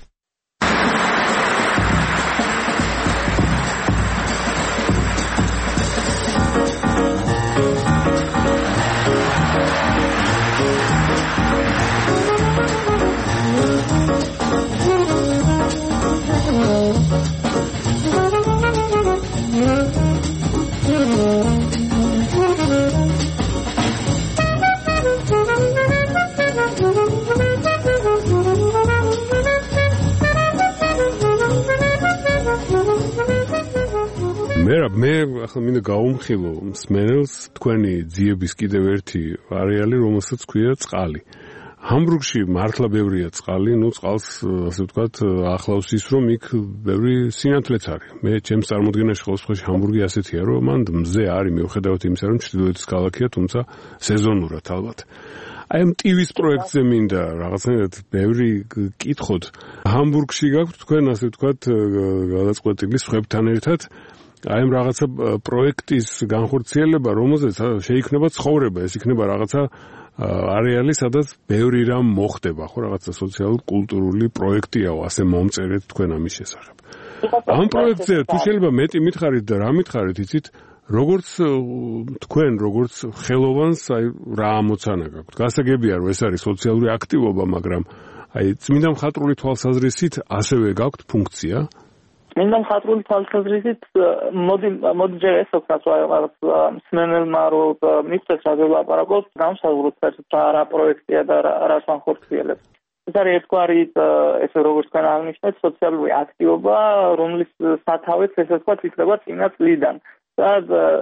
მე ახლა მინდა გავუმხილო მსმენელს თქვენი ძიების კიდევ ერთი არეალი, რომელსაც ქვია წყალი. ჰამბურგში მართლა ბევრია წყალი, წყალს ასე ვთქვათ, ახლავს ის, რომ იქ ბევრი სინათლეც არის. მე ჩემს წარმოდგენაში ყოველთვის ჰამბურგი ასეთია, რომ მანდ მზე არის, მიუხედავად იმისა, რომ ჩრდილოეთის ქალაქია, თუმცა სეზონურად ალბათ. აი ამ ტივის პროექტზე მინდა რაღაცნაირად ბევრი კითხოთ. ჰამბურგში გაქვთ თქვენ ასე ვთქვათ, გადაწყვეტილი სხვებთან ერთად აი ამ რაღაცა პროექტის განხორციელება, რომელზეც შეიქმნება ცხოვრება, ეს იქნება რაღაცა არეალი, სადაც ბევრი რამ მოხდება, ხო, რაღაცა სოციალურ-კულტურული პროექტიაო, ასე მომწერეთ თქვენ ამის შესახებ. ამ პროექტზე თუ შეიძლება მეტი მითხარით და რა მითხარით, იცით, როგორც თქვენ, როგორც ხელოვანს, აი რა ამოცანა გაქვთ. გასაგებია, რომ ეს არის სოციალური აქტივობა, მაგრამ აი წმინდა მხატვრული თვალსაზრისით ასევე გაქვთ ფუნქცია. წმინდა მხატვრული თვალსაზრისით მოდი ჯერ ეს ვქნათ, რაღაც მსმენელმა რომ მიწეს რა ვილაპარაკოთ, გამსაუბროთ რა პროექტია და რას განხორციელებს. ეს არის ერთგვარი, ესე როგორც თქვენ აღნიშნეთ, სოციალური აქტივობა, რომლის სათავეც ესე ვთქვათ, იქნება წინა წლიდან. და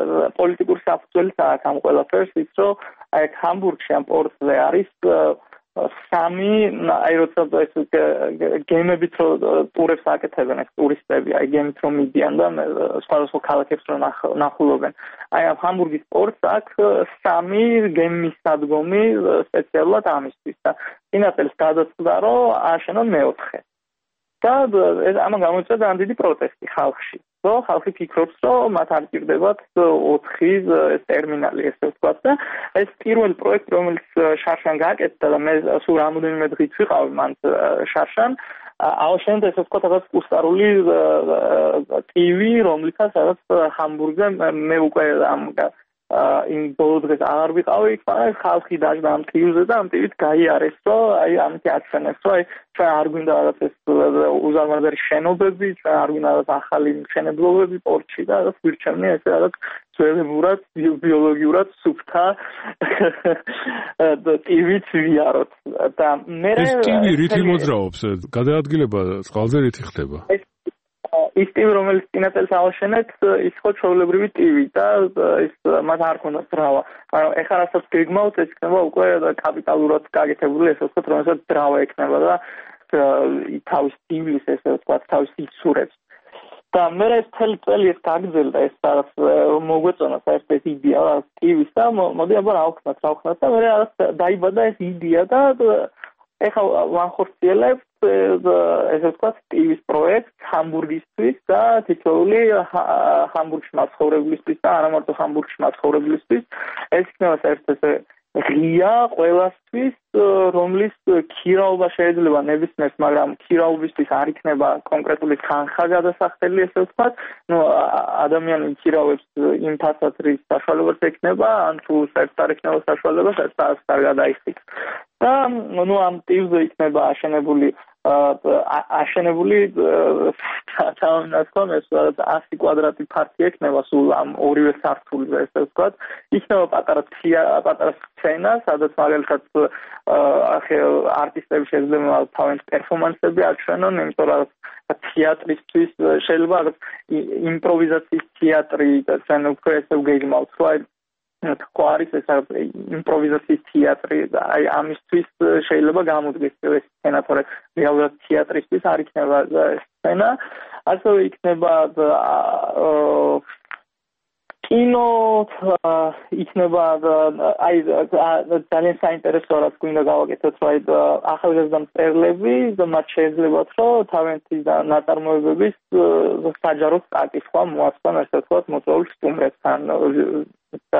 პოლიტიკური საფუძველიც აქვს ამ ყველაფერს, ის რომ აი ჰამბურგში ამ პორტზე არის სამი აი როცა ეს გემებით რო ტურებს აკეთებენ ეს ტურისტები აი გემით რომ მიდიან და სხვადასხვა ქალაქებს რო ნახულობენ აი ამ ჰამბურგის პორტს აქვს სამი გემის სადგომი სპეციალურად ამისთვის და წინა წელს გადაწყვიტა რომ ააშენონ მეოთხე და ამან გამოიწვია ძალიან დიდი პროტესტი ხალხში რომ ხალხი ფიქრობს რომ მათ არ ჭირდებათ 4 ტერმინალი ესე ვთქვათ და ეს პირველი პროექტი რომელიც შარშან გააკეთა და მე სულ რამოდენიმე დღით ვიყავი მან შარშან აუშენდა ესე ვთქვათ რაღაც კუსტარული ტივი რომლითაც რაღაც ჰამბურგზე მე უკვე ამ იმ ბოლო დღეს აღარ ვიყავი იქ მაგრამ ხალხი დაждდა ამ ტივზე და ამ ტივით გაიარეს რომ აი ამით აცენეს რომ აი ჩვენ არ გვინდა რაღაც ეს უზარმაზარი შენობები ჩვენ არ გვინდა რაღაც ახალი მშენებლობები პორტში და რაღაც ვირჩევნია ესე რაღაც ძველებურად ბიოლოგიურად სუფთა ტივით ვიაროთ და მე ეს ტივი რითი მოძრაობს გადაადგილება წყალზე რითი ხდება ის ტივი რომელიც წინა წელს ააშენეთ ის ხო ჩვეულებრივი ტივი და ის მათ არ ქონდა ძრავა მაგრამ ეხლა რასაც გეგმავთ ეს იქნება უკვე კაპიტალურად გაკეთებული ესე ვთქვათ რომელსაც ძრავა ექნება და თავის ტივის ესე ვთქვათ თავის იცურებს და მე ეს წელი ეს გაგრძელდა ეს რაღაც მოგვეწონა საერთოდ იდეა ტივის და მოდი აბა რა ვქნათ და მე რაღაც დაიბადა ეს იდეა და ეხლა ვანხორციელებთ ესე ვთქვათ ტივის პროექტს ჰამბურგისთვის და თითოეული ჰამბურგში მაცხოვრებლისთვის და არა მარტო ჰამბურგში მაცხოვრებლისთვის ეს იქნება საერთოდ ესე ღია ყველასთვის რომლის ქირაობა შეიძლება ნებისმიერს მაგრამ ქირაობისთვის არ იქნება კონკრეტული თანხა გადასახდელი ესე ვთქვათ ნუ ადამიანი ქირაობს იმ თასათრის საშუალებაც ექნება ან თუ საერთოდ არ ექნება საშუალებას ეს არ გადაიხდით და ნუ ამ ტივზე იქნება აშენებული თამამნასკომეს 100 კვადრატი ფართი ექნება სულ ამ ორივე სართულზე ესე ვთქვათ იქნება პატარა სცენა სადაც მაგალითად არტისტები შეიძლება თავის პერფორმანსები აჩვენონ იმიტომ რომ თეატრისთვის შეიძლება იმპროვიზაციის თეატრი ჩვენ უკვე ესე ვგეგმავთ რომ თქო არის ეს იმპროვიზაციის თეატრი აი ამისთვის შეიძლება გამოდგეს ეს სცენა თორე რეალურად თეატრისთვის არ იქნება სცენა ასევე იქნება კინო იქნება აი ძალიან საინტერესო რაც გვინდა გავაკეთოთ რომ აი ახალგაზრდა მწერლები მათ შეეძლებათ რომ თავიანთი ნაწარმოებების საჯარო სტატისტიკა მოაწყონ ასე ვთქვათ მოწვეულ სტუმრებთან და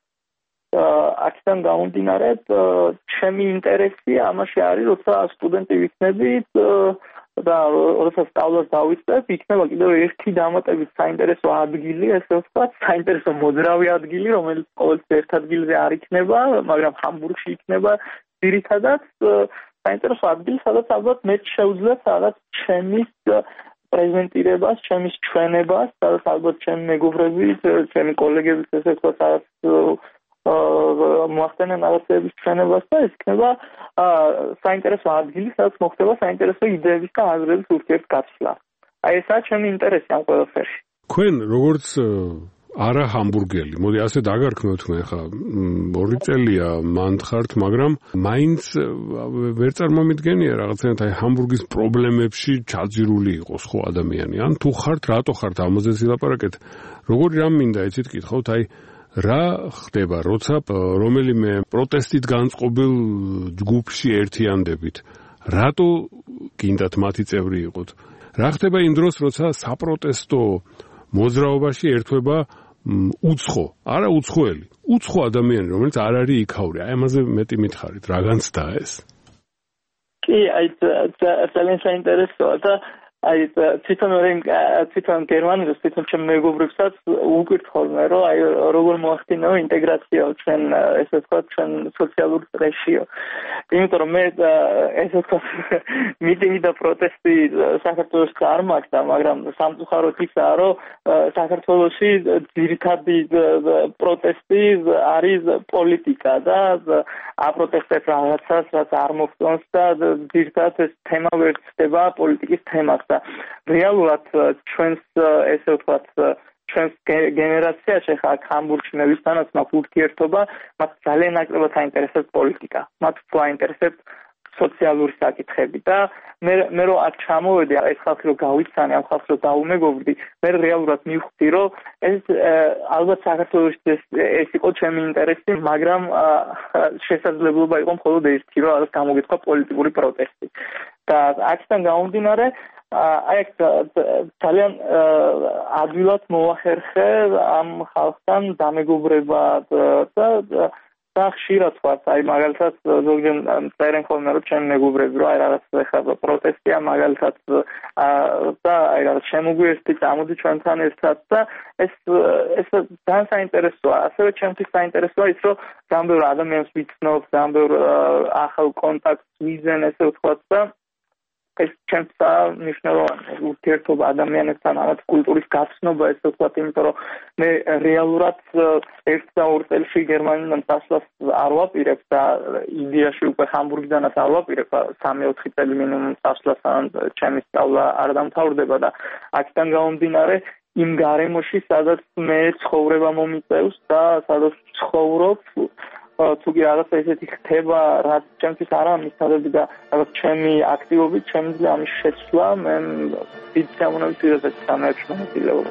აქედან გამომდინარე ჩემი ინტერესი ამაში არის როცა სტუდენტი ვიქნებით და როცა სწავლას დავიწყებ იქნება კიდევ ერთი დამატებით საინტერესო ადგილი ესე ვთქვათ საინტერესო მოძრავი ადგილი რომელიც ყოველთვის ერთ ადგილზე არ იქნება მაგრამ ჰამბურგში იქნება ძირითადად საინტერესო ადგილი სადაც ალბათ მე შეუძლებს რაღაც ჩემის პრეზენტირებას ჩემის ჩვენებას სადაც ალბათ ჩემი მეგობრები ჩემი კოლეგები ესე ვთქვათ სადაც მოახდენენ რაღაცების ჩვენებას და ეს იქნება საინტერესო ადგილი, სადაც მოხდება საინტერესო იდეების და აზრების ურთიერთგაცვლა. აი ესაა ჩემი ინტერესი ამ ყველაფერში. თქვენ როგორც არა ჰამბურგელი, მოდი ასე დაგარქმევთ მე ხა 2 წელია მანდ ხართ, მაგრამ მაინც ვერ წარმომიდგენია რაღაცნაირად აი ჰამბურგის პრობლემებში ჩაძირული იყოს ხო ადამიანი. ან თუ ხართ, რატო ხართ ამაზე ვილაპარაკეთ? როგორი რამ მინდა იცით კითხავთ, აი რა ხდება, როცა რომელიმე პროტესტით განწყობილ ჯგუფში ერთიანდებით? რატო გინდათ მათი წევრი იყოთ? რა ხდება იმ დროს, როცა საპროტესტო მოძრაობაში ერთვება უცხო, არა უცხოელი, უცხო ადამიანი, რომელიც არ არის იქაური. აი ამაზე მეტი მითხარით, რა განცდა ეს? კი, აი ძალიან საინტერესოა და აი თვითონ გერმანიაში თვითონ ჩემ მეგობრებსაც უკვირთხავენ რომ აი როგორ მოახდინო ინტეგრაცია ჩვენ ესე ვთქვათ ჩვენ სოციალურ წრეშიო იმიტომ რომ მე ესე ვთქვათ მიტინგი და პროტესტი საქართველოში არ მაქვს მაგრამ სამწუხაროდ ისაა რომ საქართველოში ძირითადი პროტესტი არის პოლიტიკა და აპროტესტებს რაღაცას რაც არ მოგწონს და ძირითადად ეს თემა ვერ ხდება პოლიტიკის თემას რეალურად ჩვენს ესე ვთქვათ ჩვენს გენერაციაში ხა ჰამბურგში მევისთანაც მაქვს ურთიერთობა მათ ძალიან ნაკლებად აინტერესებს პოლიტიკა მათ აინტერესებს სოციალური საკითხები და მე რომ აქ ჩამოვედი ეს ხალხი რომ გავიცანი ამ ხალხს რომ დაუმეგობრდი მე რეალურად მივხვდი რომ ეს ალბათ საქართველოს ეს იყო ჩემი ინტერესი მაგრამ შესაძლებლობა იყო მხოლოდ ერთი რომ რაღაც გამოგეთქვა პოლიტიკური პროტესტი და აქედან გამომდინარე აი ძალიან ადვილად მოახერხე ამ ხალხთან დამეგობრება და ხშირად ვარ, აი მაგალითად ზოგჯერ წერენ ხოლმე რომ ჩემი მეგობრები რომ აი რაღაც ხება პროტესტია მაგალითად და აი რაღაც შემოგვიერთდი წამოდი ჩვენთან ერთად და ეს ძალიან საინტერესოა, ასევე ჩემთვის საინტერესოა ის რომ ძალიან ბევრ ადამიანს ვიცნობ, ძალიან ბევრ ახალ კონტაქტს ვიზენ ესე ვთქვათ და ეს ჩემსა მნიშვნელოვანია ურთიერთობა ადამიანებთან, ამათ კულტურის გაცნობა ესე ვთქვათ, იმიტომ რომ მე რეალურად ერთ და ორ წელში გერმანიიდან წასვლას არ ვაპირებ და იდეაში უკვე ჰამბურგიდანაც არ ვაპირებ 3-4 წელი მინიმუმ წასვლას ან ჩემი სწავლა არ დამთავრდება და აქედან გამომდინარე იმ გარემოში სადაც მე ცხოვრება მომიწევს და სადაც ცხოვრობ თუ კი რაღაც ესეთი ხდება, რაც ჩემთვის არაა მისაღები და რაღაც ჩემი აქტივობით, ჩემი ამის შეცვლა, მე დიდ სამონებს ვიღებ სამეებში მონაწილეობა.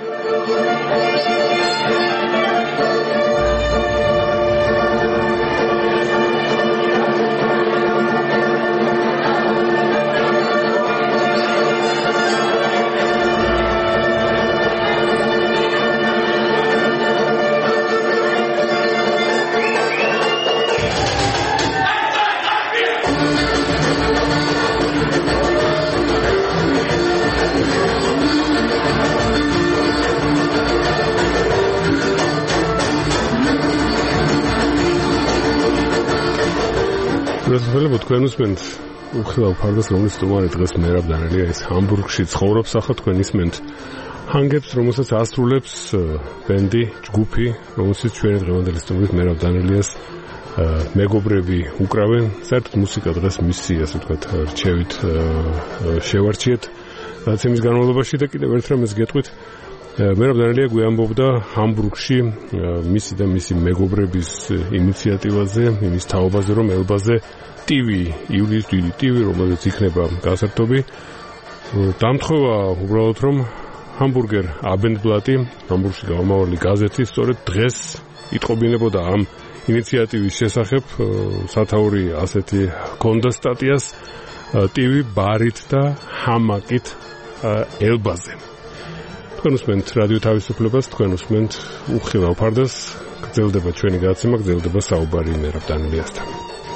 რასაძლებლად თქვენ უსმენთ უხილავ ფარდას რომლის სტუმარი დღეს მერაბ დანელია ის ჰამბურგში ცხოვრობს ახლა თქვენ ისმენთ ჰანგებს რომელსაც ასრულებს ბენდი ჯგუფი რომელსაც ჩვენი დღევანდელი სტუმრის მერაბ დანელიას მეგობრები უკრავენ საერთოდ მუსიკა დღეს მისი ასე ვთქვათ რჩევით შევარჩიეთ რაც იმის განმავლობაში და კიდევ ერთ რამეს გეტყვით მერაბ დანელია გვიამბობდა ჰამბურგში მისი და მისი მეგობრების ინიციატივაზე იმის თაობაზე რომ ელბაზე TV იulis დიდი TV რომელზეც იქნება გასართობი დამთხოვა უბრალოდ რომ ჰამბურგერ აბენდბლატი ჰამბურგში გამომავალი გაზეთი სწორედ დღეს იტყობინებოდა ამ ინიციატივის შესახებ სათაური ასეთი ჰქონდა სტატიას TV ბარით და ჰამაკით ელბაზე თქვენ უსმენთ რადიო თავისუფლებას, თქვენ უსმენთ უხილავ ფარდას, გრძელდება ჩვენი გაცემა, გრძელდება საუბარი მერაბ დანელიასთან.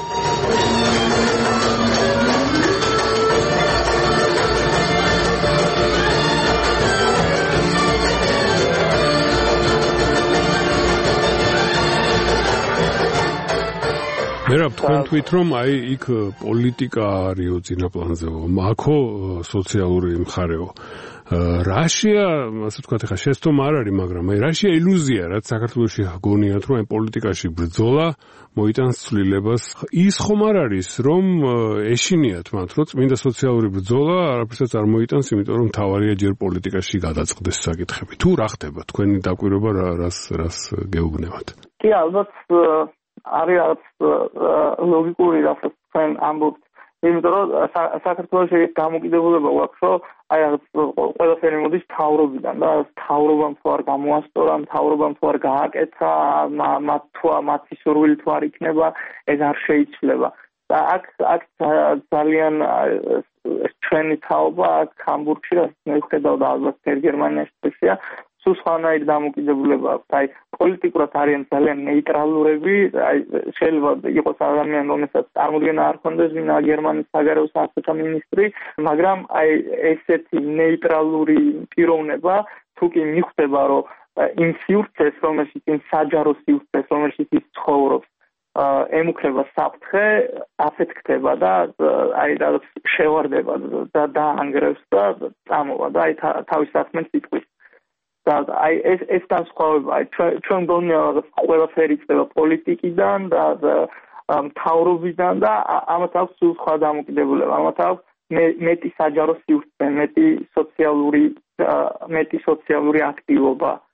მერაბ თქვენ თვით რომ აი იქ პოლიტიკა არისო წინა პლანზეო, აქო სოციალური მხარეო რაშია, ასე ვთქვათ, ხა შესწომა არ არის, მაგრამ აი რაშია ილუზია, რაც საქართველოში გონიათ, რომ აი პოლიტიკაში ბრძოლა მოიტანს ცვლილებას. ის ხომ არ არის, რომ ეშინიათ მათ, რომ წმინდა სოციალური ბრძოლა არაფერსაც არ მოიტანს, იმიტომ რომ თავარია ჯერ პოლიტიკაში გადაწყდეს საკითხები. თუ რა ხდება, თქვენი დაკვირვება რას გეუბნებათ? კი, ალბათ არის რაღაც ლოგიკური, რასაც თქვენ ამბობთ. იმიტომ რომ საქართველოში გამოკიდებულება გვაქვს, რომ აი რაღაც ყველაფერი მოდის მთავრობიდან და მთავრობამ თუ არ გამოასწორა, მთავრობამ თუ არ გააკეთა, მათი სურვილი თუ არ იქნება, ეს არ შეიცვლება. და აქ ძალიან ჩვენი თაობა აქ ჰამბურგში, რაც მე ვხედავ და ალბათ გერმანიაში სულ სხვანაირი დამოკიდებულება აქვს. აი პოლიტიკურად არიან ძალიან ნეიტრალურები, აი შეიძლება იყოს ადამიანი, რომელსაც წარმოდგენა არ ჰქონდეს, ვინა გერმანიის საგარეო საქმეთა მინისტრი, მაგრამ აი ესეთი ნეიტრალური პიროვნება თუ კი მიხვდება, რომ იმ სივრცეს, რომელშიც იმ საჯარო სივრცეს, რომელშიც ის ცხოვრობს, ემუქრება საფრთხე, აფეთქდება და აი რაღაც შევარდება და დაანგრევს და წამოვა და აი თავის საქმეს იტყვის. აი ეს განსხვავება, აი ჩვენ გონია ყველაფერი ხდება პოლიტიკიდან და მთავრობიდან და ამათ აქვს სულ სხვა დამოკიდებულება, ამათ აქვს მეტი საჯარო სივრცე, მეტი სოციალური აქტივობა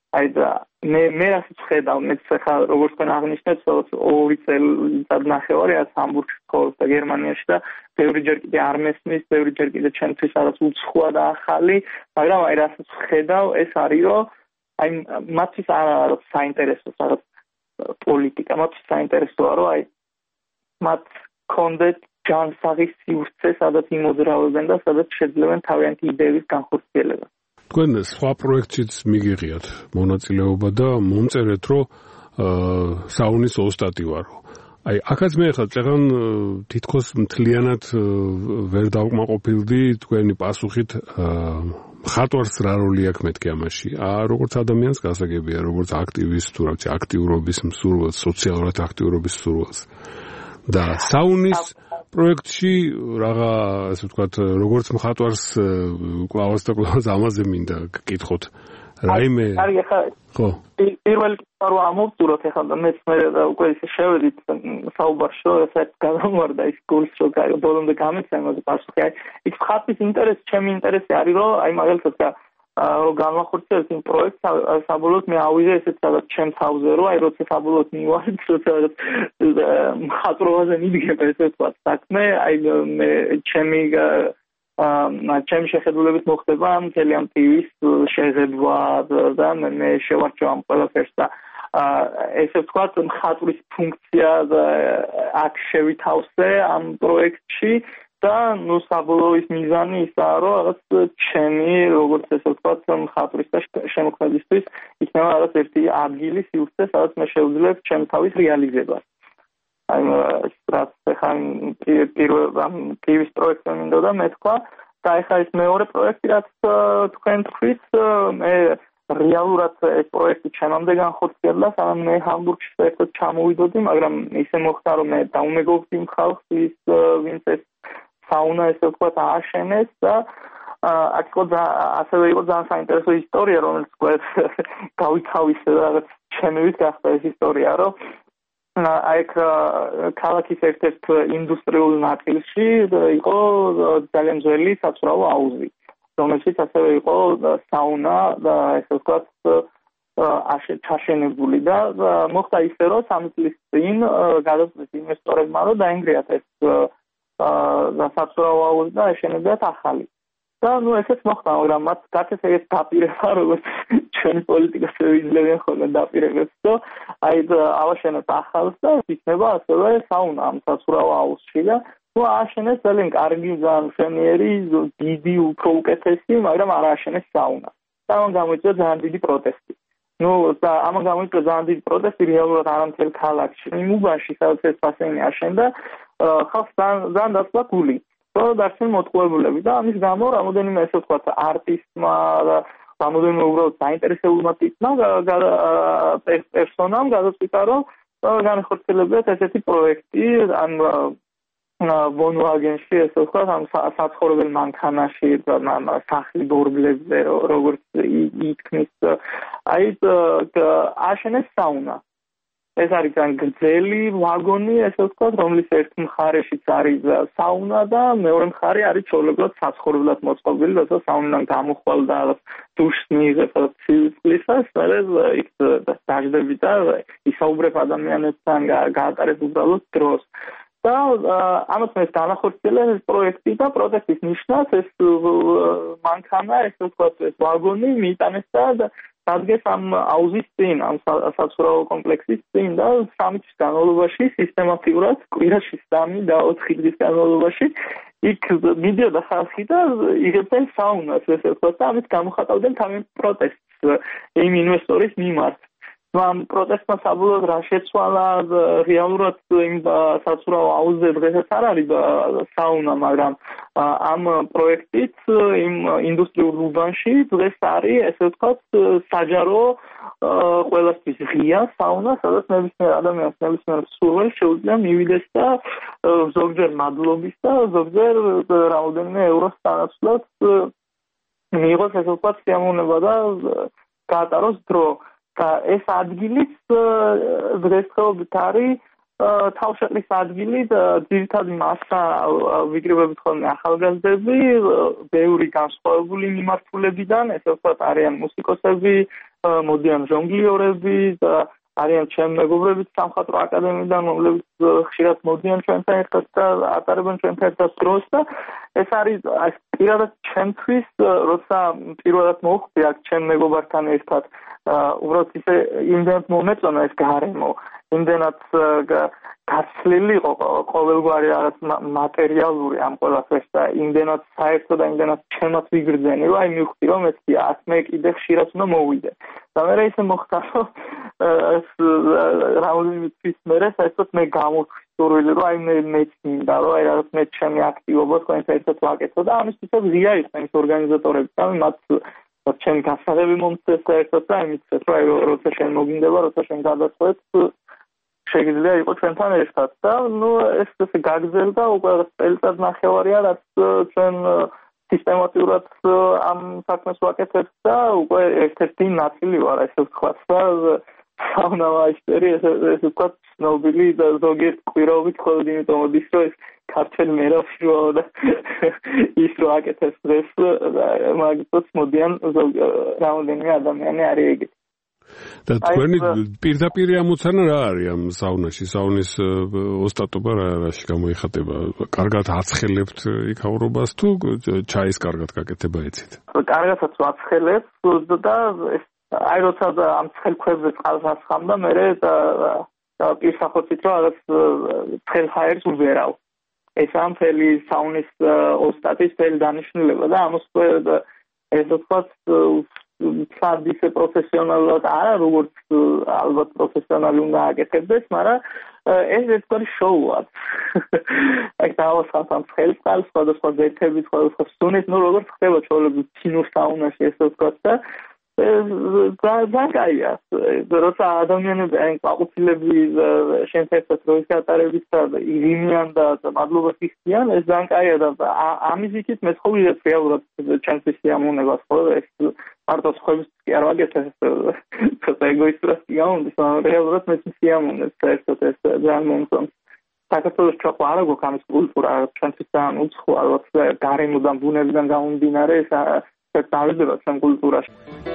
აი და მე რასაც ხედავ, მეც ხა როგორც თქვენ აღნიშნეთ, 2 წელიწად-ნახევარი რაც ჰამბურგში ცხოვრობ და გერმანიაში და ბევრიჯერ კიდე არ მესმის, ბევრიჯერ კიდე ჩემთვის რაღაც უცხოა და ახალი, მაგრამ აი რასაც ხედავ, ეს არის რომ აი მათთვის არის საინტერესო რაღაც პოლიტიკა, მათთვის საინტერესოა რომ აი მათ კონდეთ ჯანსაღის სივრცე, სადაც იმოძრავებენ და სადაც შეძლებენ თავიანთი იდეების განხორციელება. თქვენ სხვა პროექტშიც მიგიღიათ მონაწილეობა და მომწერეთ, რომ საუნის ოსტატი ვარო. აი, აქაც მე ხა წეგან თითქოს მთლიანად ვერ დავკმაყოფილდი თქვენი პასუხით მხატვარს რა როლი აქვს მეთქი ამაში. როგორც ადამიანს გასაგებია, როგორც აქტივისტ თუ რაღაც აქტიურობის მსურველს, სოციალურად აქტიურობის მსურველს. და საუნის პროექტში რაღაცა, ასე ვთქვათ, როგორც მხატვარს კლავას და კლავას ამაზე მინდა გკითხოთ. რაიმე ხო პირველ რიგში ამოვწუროთ ახლა და მეც მე უკვე ისე შევედით საუბარში, რომ ესეც გამომარდა ის გულს, რომ ბოლომდე გამეცე ამაზე პასუხი. აი იქ ხატის ინტერესი, ჩემი ინტერესი არის, რომ აი მაგალითად რომ განვახორციელოთ იმ პროექტს, საბოლოოდ მე ავიდე ესეც სადაც ჩემ თავზე, რომ აი როცა საბოლოოდ მივარდ, როცა მხატვრობაზე მიდგება ესე ვთქვათ საქმე, აი მე ჩემი შეხედულებით მოხდება მთელი ამ ტივის შეღებვა და მე შევარჩევ ამ ყველაფერს და ესე ვთქვათ მხატვრის ფუნქცია აქ შევითავსე ამ პროექტში და ნუ საბოლოო ის მიზანი ისაა, რომ რაღაც ჩემი როგორც ესე ვთქვათ მხატვრის და შემოქმედისთვის იქნება რაღაც ერთი ადგილი სივრცე, სადაც მე შევძლებ ჩემ თავის რეალიზებას. აი რაც ახლა ტივის პროექტზე მინდოდა მეთქვა და ახლა ეს მეორე პროექტი რაც თქვენ თქვით მე რეალურად ეს პროექტი ჩემამდე განხორციელდა, სანამ მე ჰამბურგში საერთოდ ჩამოვიდოდი, მაგრამ ისე მოხდა რომ მე დაუმეგობრდი იმ ხალხს ის ვინც ეს საუნა ესე ვთქვათ ააშენეს და აქ ასევე იყო ძალიან საინტერესო ისტორია, რომელიც გვერდ გავითავისე და რაღაც ჩემივით გახდა ეს ისტორია, რომ აი ქალაქის ერთ-ერთ ინდუსტრიულ ნაწილში იყო ძალიან ძველი საცურაო აუზი, რომელშიც ასევე იყო საუნა და ესე ვთქვათ ჩაშენებული და მოხდა ისე, რომ 3 წლის წინ გადაწყვიტეს ინვესტორებმა, რომ დაენგრიათ ეს საცურაო აუზი და ეშენებათ ახალი. და ნუ ესეც მოხდა, მაგრამ მათ გაკეთეს ეგეთ დაპირება, როგორც ჩვენი პოლიტიკას ვიძლევენ ხოლმე დაპირებებს, რომ აი ავაშენოთ ახალს და იქნება ასევე საუნა ამ საცურაო აუზში და ნუ ააშენეს ძალიან კარგი, ძალიან მშვენიერი, დიდი, უფრო უკეთესი, მაგრამ არ ააშენეს საუნა. და ამან გამოიწვია ძალიან დიდი პროტესტი. ნუ და ამან გამოიწვია ძალიან დიდი პროტესტი რეალურად არა მთელ ქალაქში, იმ უბანში, სადაც ეს ბასეინი აშენდა, ხალხს ძალიან დასწვა გული. დარჩნენ მოტყუებულები და ამის გამო რამოდენიმე ესე ვთქვათ არტისტმა და რამოდენიმე უბრალოდ საინტერესებულმა ტიპმა პერსონამ გადაწყვიტა, რომ განხორციელებიათ ესეთი პროექტი ამ ვონვაგენში, ესე ვთქვათ, ამ საცხოვრებელ მანქანაში, სახლის დორბლებზე, როგორც ითქმის, აი აშენეს საუნა. ეს არის ძალიან გრძელი ვაგონი, ესე ვთქვათ, რომლის ერთ მხარეშიც არის საუნა და მეორე მხარე არის ჩვეულებრივად საცხოვრებლად მოწყობილი, როცა საუნიდან გამოხვალ და დუშს მიიღებ ცივისყლისას, მერე იქ დაждები და ისაუბრებ ადამიანებთან, გაატარებ უბრალოდ დროს. და ამას მე განახორციელე ეს პროექტი და პროტესტის ნიშნად ეს მანქანა, ესე ვთქვათ, ეს ვაგონი მიიტანეს და დადგეს ამ აუზის წინ, ამ საცურაო კომპლექსის წინ და 3 თვის განმავლობაში სისტემატურად კვირაში 3 და 4 დღის განმავლობაში იქ მიდიოდა ხალხი და იღებდნენ საუნას, ესე ვთქვათ, და ამით გამოხატავდნენ თავიანთ პროტესტს იმ ინვესტორის მიმართ. ამ პროტესტმა საბოლოოდ რა შეცვალა, რეალურად იმ საცურაო აუზზე დღესაც არ არის საუნა, მაგრამ ამ პროექტით იმ ინდუსტრიულ უბანში დღეს არის, ესე ვთქვათ, საჯარო ყველასთვის ღია საუნა, სადაც ნებისმიერ ადამიანს, ნებისმიერ მსურველს შეუძლია მივიდეს და ზოგჯერ მადლობის და ზოგჯერ რაოდენიმე ევროს თანაცვლად მიიღოს, ესე ვთქვათ, სიამოვნება და გაატაროს დრო. ეს ადგილიც დღესდღეობით არის თავშეყრის ადგილი ძირითადი მასა ვიკრიბებით ხოლმე ახალგაზრდები, ბევრი განსხვავებული მიმართულებიდან, ესე ვთქვათ, არიან მუსიკოსები, მოდიან ჟონგლიორები, არიან ჩემი მეგობრები სამხატვრო აკადემიიდან, რომლებიც ხშირად მოდიან ჩვენთან ერთად და ატარებენ ჩვენთან ერთად დროს და ეს არის პირადად ჩემთვის, როცა პირველად მოხვდი აქ ჩემ მეგობართან ერთად, უბრალოდ ისე იმდენად მომეწონა ეს გარემო, იმდენად გაცლილი იყო ყოველგვარი რაღაც მატერიალური ამ ყველაფერს და იმდენად საერთო და იმდენად ჩემად ვიგრძენი, რომ აი მივხვდი, რომ ეს მე კიდე ხშირად უნდა მოვიდე. და მე ისე მოხდა, რომ რამდენიმე თვის მერე საერთოდ მე გამოვხდი სურვილი, რომ აი მე წინდა, რომ აი რაღაც მე ჩემი აქტივობა თქვენთან ერთად ვაკეთო და ამისთვისაც ღია იყვნენ ის ორგანიზატორები და მათ ჩემი გასაღები მომწეს საერთოდ და იმიცეს, რომ აი როცა შენ მოგინდება, როცა შენ გადაწყვეტ შეიძლება იყოს ჩვენთან ერთად და ეს გაგრძელდა უკვე წელიწად ნახევარია, რაც ჩვენ სისტემატურად ამ საქმეს ვაკეთებთ და უკვე ერთ-ერთი ნაწილი ვარ, ესე ვთქვათ და საუნა მაისტერი, ესე ვთქვათ, ცნობილი და ზოგიერთ კვირაობით ხოლმე იმიტომ მოდის, რომ ეს ქართველი მერაფშუა და ის რო აკეთებს დღეს მაგიტოს მოდიან რამდენიმე ადამიანი არის ეგეთი. და თქვენი პირდაპირი ამოცანა რა არის ამ საუნაში? საუნის ოსტატობა რაში გამოიხატება? კარგად აცხელებთ იქაურობას თუ ჩაის კარგად გაკეთება ეცით? კარგადაც ვაცხელებ და აი როცა ამ ცხელქვებზე წყალს ასხამ და მე პირსახოცით რომ რაღაც ცხელჰაერს ვვერავ. ეს ამ მთელი საუნის ოსტატის მთელი დანიშნულება და ამას ესე ვთქვათ ისე პროფესიონალურად არა, როგორც ალბათ პროფესიონალი უნდა აკეთებდეს, მაგრამ ეს ერთგვარი შოუა. აი დავასხამთ ამ ცხელწყალს, სხვადასხვა ზეთებით, სხვადასხვა სუნით, როგორც ხდება ჩვეულებრივ კინო საუნაში, ესე ვთქვათ და ზანკაია, როცა ადამიანები აი ყვაყუცილები შენთან ერთად როის გატარების და იღიმიან და მადლობას იხდიან, ეს ზანკაია და ამის იქით მე ცხოვრობ რეალურად ჩემთვის სიამოვნებას ხო ეს მარტო სხვების კი არ ვაგეთებ ცოტა ეგოისტურად სიამოვნებს, მაგრამ რეალურად მე სიამოვნებს საერთოდ ეს ძალიან მომწონს. საქართველოს ჩაყვა არა გვაქვს ამის კულტურა, ჩვენთვის ძალიან უცხო, ალბათ გარემოდან, ბუნებიდან გამომდინარე ეს დავიდება ჩვენ კულტურაში.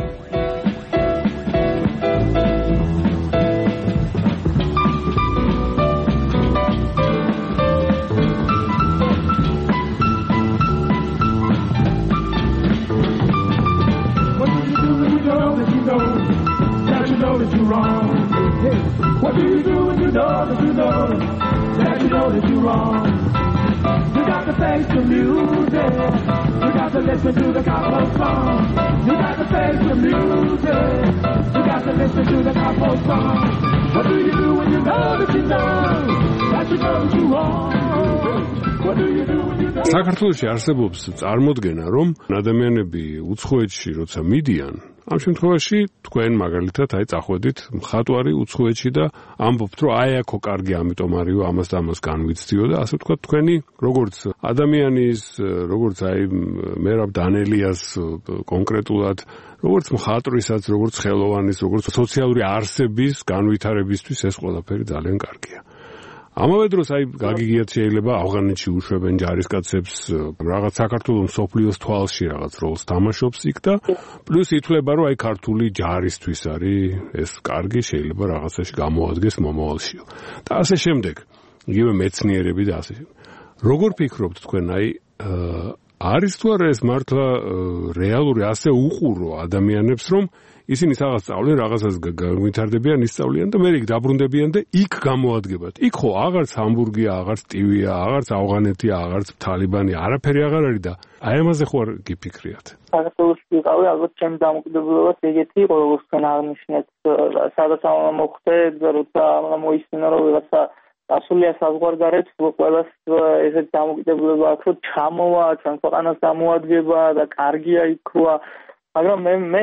That you're wrong. Hey, what do you do when you know that you know that you're wrong? You got to face the music. You got to listen to the gospel song. You got to face the music. You got to listen to the gospel song. What do you do when you know that you know you're wrong? What do you do when you know? საქართველოში არსებობს წარმოდგენა, რომ ადამიანები უცხოეთში როცა მიდიან, ამ შემთხვევაში თქვენ მაგალითად აი წახვედით მხატვარი უცხოეთში და ამბობთ, რომ აი აქო კარგი, ამიტომ არისო, ამას და ამას განვიცდიო და ასე ვთქვათ, თქვენი როგორც ადამიანის, როგორც აი მერაბ დანელიას კონკრეტულად, როგორც მხატვრისაც, როგორც ხელოვანის, როგორც სოციალური არსების განვითარებისთვის ეს ყველაფერი ძალიან კარგია. ამავე დროს აი გაგიგიათ შეიძლება ავღანეთში უშვებენ ჯარისკაცებს, რაღაც საქართველოს მსოფლიოს თვალში რაღაც როლს თამაშობს იქ და პლუს ითვლება რომ აი ქართული ჯარისთვის არის ეს კარგი, შეიძლება რაღაცაში გამოადგეს მომავალშიო. და ასე შემდეგ. იგივე მეცნიერები და ასე. როგორ ფიქრობთ თქვენ აი არის თუ არა ეს მართლა რეალური ასე უყურო ადამიანებს რომ ისინი რაღაც სწავლენ, რაღაცას განვითარდებიან, ისწავლიან და მე იქ დაბრუნდებიან და იქ გამოადგებათ. იქ ხო აღარც ჰამბურგია, აღარც ტივია, აღარც ავღანეთია, აღარც თალიბანი, არაფერი აღარ არის და აი ამაზე ხო არ გიფიქრიათ? საქართველოს ვიყავი, ალბათ ჩემი დამოკიდებულებას ეგეთი იყო, როგორც თქვენ აღნიშნეთ, სადაც მოხდე, როცა მოისმინა რომ ვიღაცა ასულია საზღვარგარეთ, ყველას ესეთ დამოკიდებულება აქვს, რომ ჩამოვა, ჩვენ ქვეყანას გამოადგება და კარგია იქვა, მაგრამ მე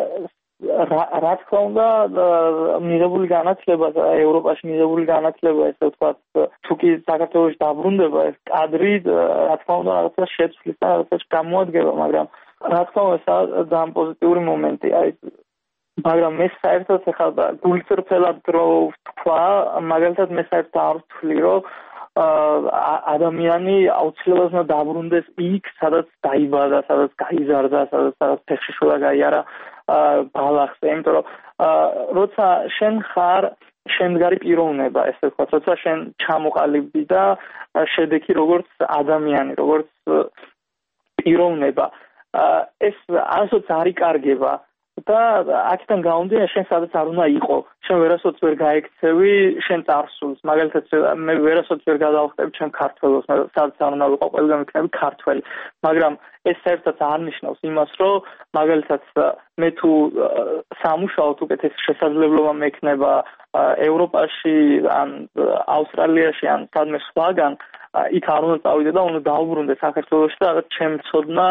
რა თქმა უნდა მიღებული განათლება ევროპაში მიღებული განათლება ესე ვთქვათ თუ კი საქართველოში დაბრუნდება ეს კადრი რა თქმა უნდა რაღაცა შეცვლის და რაღაცა გამოადგება მაგრამ რა თქმა უნდა ძალიან პოზიტიური მომენტია მაგრამ მე საერთოდ ახლა გულწრფელად რო ვთქვა, მაგალითად მე საერთოდ არ ვთვლი, რომ ადამიანი აუცილებლად უნდა დაბრუნდეს იქ, სადაც დაიბადა, სადაც გაიზარდა, სადაც ფეხში შულა გაიარა ბალახზე, იმიტომ რომ როცა შენ ხარ შემდგარი პიროვნება, ესე ვთქვათ, როცა შენ ჩამოყალიბდი და შედეგი როგორც ადამიანი, როგორც პიროვნება, ეს არასოდეს არ იკარგება და აქედან გამომდინარე შენ სადაც არ უნდა იყო, შენ ვერასოდეს ვერ გაექცევი შენ წარსულს, მაგალითად მე ვერასოდეს ვერ გადავხტები ჩემ ქართველოს, სადაც არ უნდა ვიყო, ყველგან ვიქნები ქართველი, მაგრამ ეს საერთოდ არ ნიშნავს იმას, რომ მაგალითად მე თუ სამუშაოდ უკეთესი შესაძლებლობა მექნება ევროპაში ან ავსტრალიაში ან სადმე სხვაგან, იქ არ უნდა წავიდე და უნდა დავუბრუნდე საქართველოში და ჩემ ცოდნა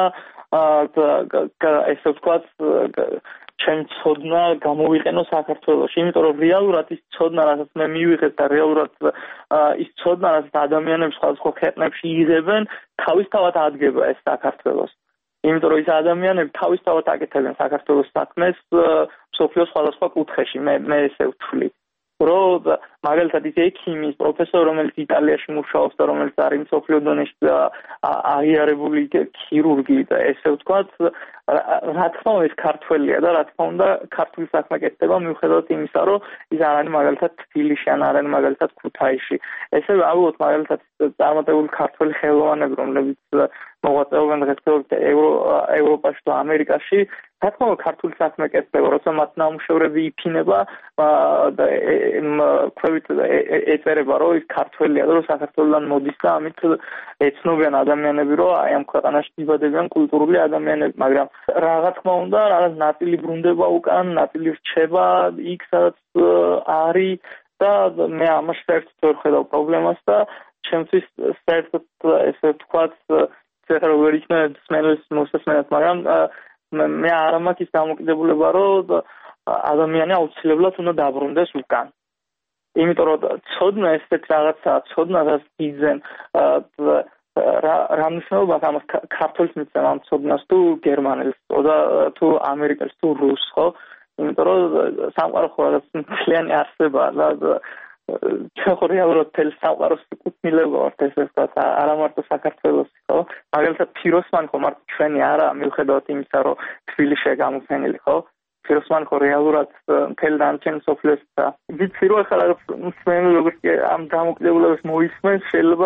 ესე ვთქვათ, ჩემ ცოდნა გამოვიყენო საქართველოში, იმიტომ რომ რეალურად ის ცოდნა, რასაც მე მივიღებ და რეალურად ის ცოდნა, რასაც ადამიანები სხვადასხვა ქვეყნებში იღებენ, თავისთავად ადგება ეს საქართველოს. იმიტომ რომ ის ადამიანები თავისთავად აკეთებენ საქართველოს საქმეს მსოფლიოს სხვადასხვა კუთხეში, მე ესე ვთვლი. რომ მაგალითად ის ექიმის პროფესორი, რომელიც იტალიაში მუშაობს და რომელიც არის მსოფლიო დონეში აღიარებული ქირურგი და ესე ვთქვათ, რა თქმა უნდა ეს ქართველია და რა თქმა უნდა ქართული საქმე კეთდება მიუხედავად იმისა, რომ ის არ არის მაგალითად თბილისში ან არ არის მაგალითად ქუთაისში. ესე ავიღოთ მაგალითად წარმატებული ქართველი ხელოვანები, რომლებიც მოღვაწეობენ დღესდღეობით ევროპაში და ამერიკაში, რა თქმა უნდა ქართული საქმე კეთდება, როცა მათ ნამუშევრები იფინება და ქვევით ეწერება, რომ ის ქართველია და რომ საქართველოსთან მოდის და ამით ეცნობიან ადამიანები, რომ აი ამ ქვეყანაში იბადებიან კულტურული ადამიანები, მაგრამ რა თქმა უნდა, რაღაც ნაწილი ბრუნდება უკან, ნაწილი რჩება იქ, სადაც არის და მე ამაში საერთოდ ვერ ხედავ პრობლემას და ჩემთვის საერთოდ ესე ვთქვათ, ცერა ვერ იქნება სმენელს მოსასმენად, მაგრამ მე არ მაქვს ის დამოკიდებულება, რომ ადამიანი აუცილებლად უნდა დაბრუნდეს უკან. იმიტომ რომ ცოდნა ესეთ რაღაცაა, ცოდნა რაც იძენ რა მნიშვნელობა აქვს ამას ქართულს მიცემ ამ ცოდნას თუ გერმანელს და თუ ამერიკელს თუ რუსს, ხო? იმიტომ რომ სამყარო ხო რაღაც მთლიანი არსებაა და ჩვენ ხო რეალურად თელს სამყაროს კუთვნილება ვართ, ესე ვთქვათ, არა მარტო საქართველოსი, ხო? მაგალითად ფიროსმანი ხო მარტო ჩვენი არა, მიუხედავად იმისა, რომ თბილისშია გამოფენილი, ხო? ფიროსმანი ხო რეალურად მთელ დანარჩენ მსოფლიოს და ვიცი რომ ახლა მსმენელი როგორც ამ დამოკიდებულებას მოისმენს, შეიძლება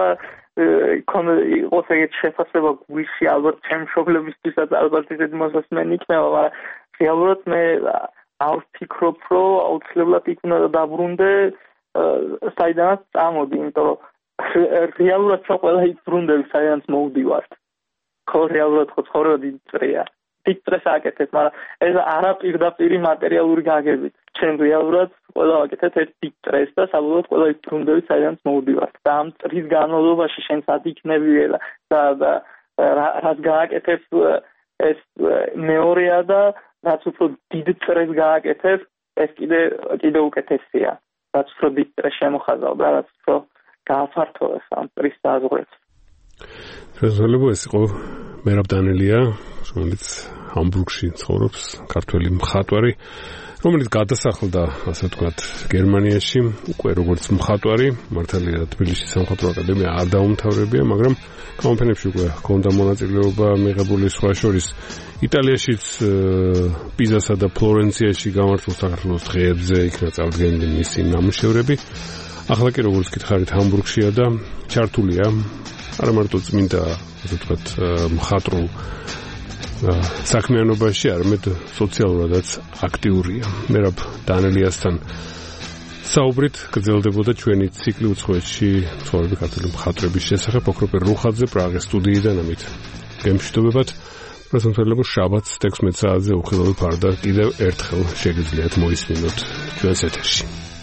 იყოს ეგეთ შეფასება გულში, ალბათ ჩემ მშობლებისთვისაც ალბათ ესეთი მოსასმენი იქნება, მაგრამ რეალურად მე არ ვფიქრობ, რომ აუცილებლად იქ უნდა დაბრუნდე საიდანაც წამოდი, იმიტომ რომ რეალურად ჩვენ ყველა იქ ბრუნდები, საიდანაც მოვდივართ. ხო რეალურად ხო ცხოვრება დიდ წრეა. დიდ წრეს აკეთებ, მაგრამ ეს არა პირდაპირი მატერიალური გაგებით. ჩვენ რეალურად ყველა ვაკეთებთ ერთ დიდ წრეს და საბოლოოდ ყველა იქ ბრუნდები, საიდანაც მოვდივართ. და ამ წრის განმავლობაში შენ სად იქნები და რაც გააკეთებ ეს მეორეა და რაც უფრო დიდ წრეს გააკეთებ, ეს კიდე უკეთესია. რაც უფრო დიდ წრეს შემოხაზავ და რაც უფრო გააფართოვეს ამ წრის საზღვრებს. შესაძლოა ეს იყო მერაბ დანელია, რომელიც ჰამბურგში ცხოვრობს, ქართველი მხატვარი, რომელიც გადასახლდა, ასე ვთქვათ, გერმანიაში, უკვე როგორც მხატვარი, მართალია თბილისის სამხატვრო აკადემია არ დაუმთავრებია, მაგრამ გამოფენებში უკვე ჰქონდა მონაწილეობა მიღებული, სხვა შორის იტალიაშიც, პიზასა და ფლორენციაში გამართულ საქართველოს დღეებზე იქნა წარდგენილი მისი ნამუშევრები. ახლა კი როგორც გითხარით, ჰამბურგშია და ჩართულია არა მარტო წმინდა, ასე ვთქვათ, მხატვრულ საქმიანობაში, არამედ სოციალურადაც აქტიურია. მერაბ დანელიასთან საუბრით გრძელდებოდა ჩვენი ციკლი უცხოეთში მცხოვრები ქართველი მხატვრების შესახებ. ოქროპერ რუხაძე პრაღის სტუდიიდან ამით გემშვიდობებათ. პრესამსახურებო შაბათს 16 საათზე უხილავი ფარდა კიდევ ერთხელ შეგიძლიათ მოისმინოთ ჩვენს ეთერში.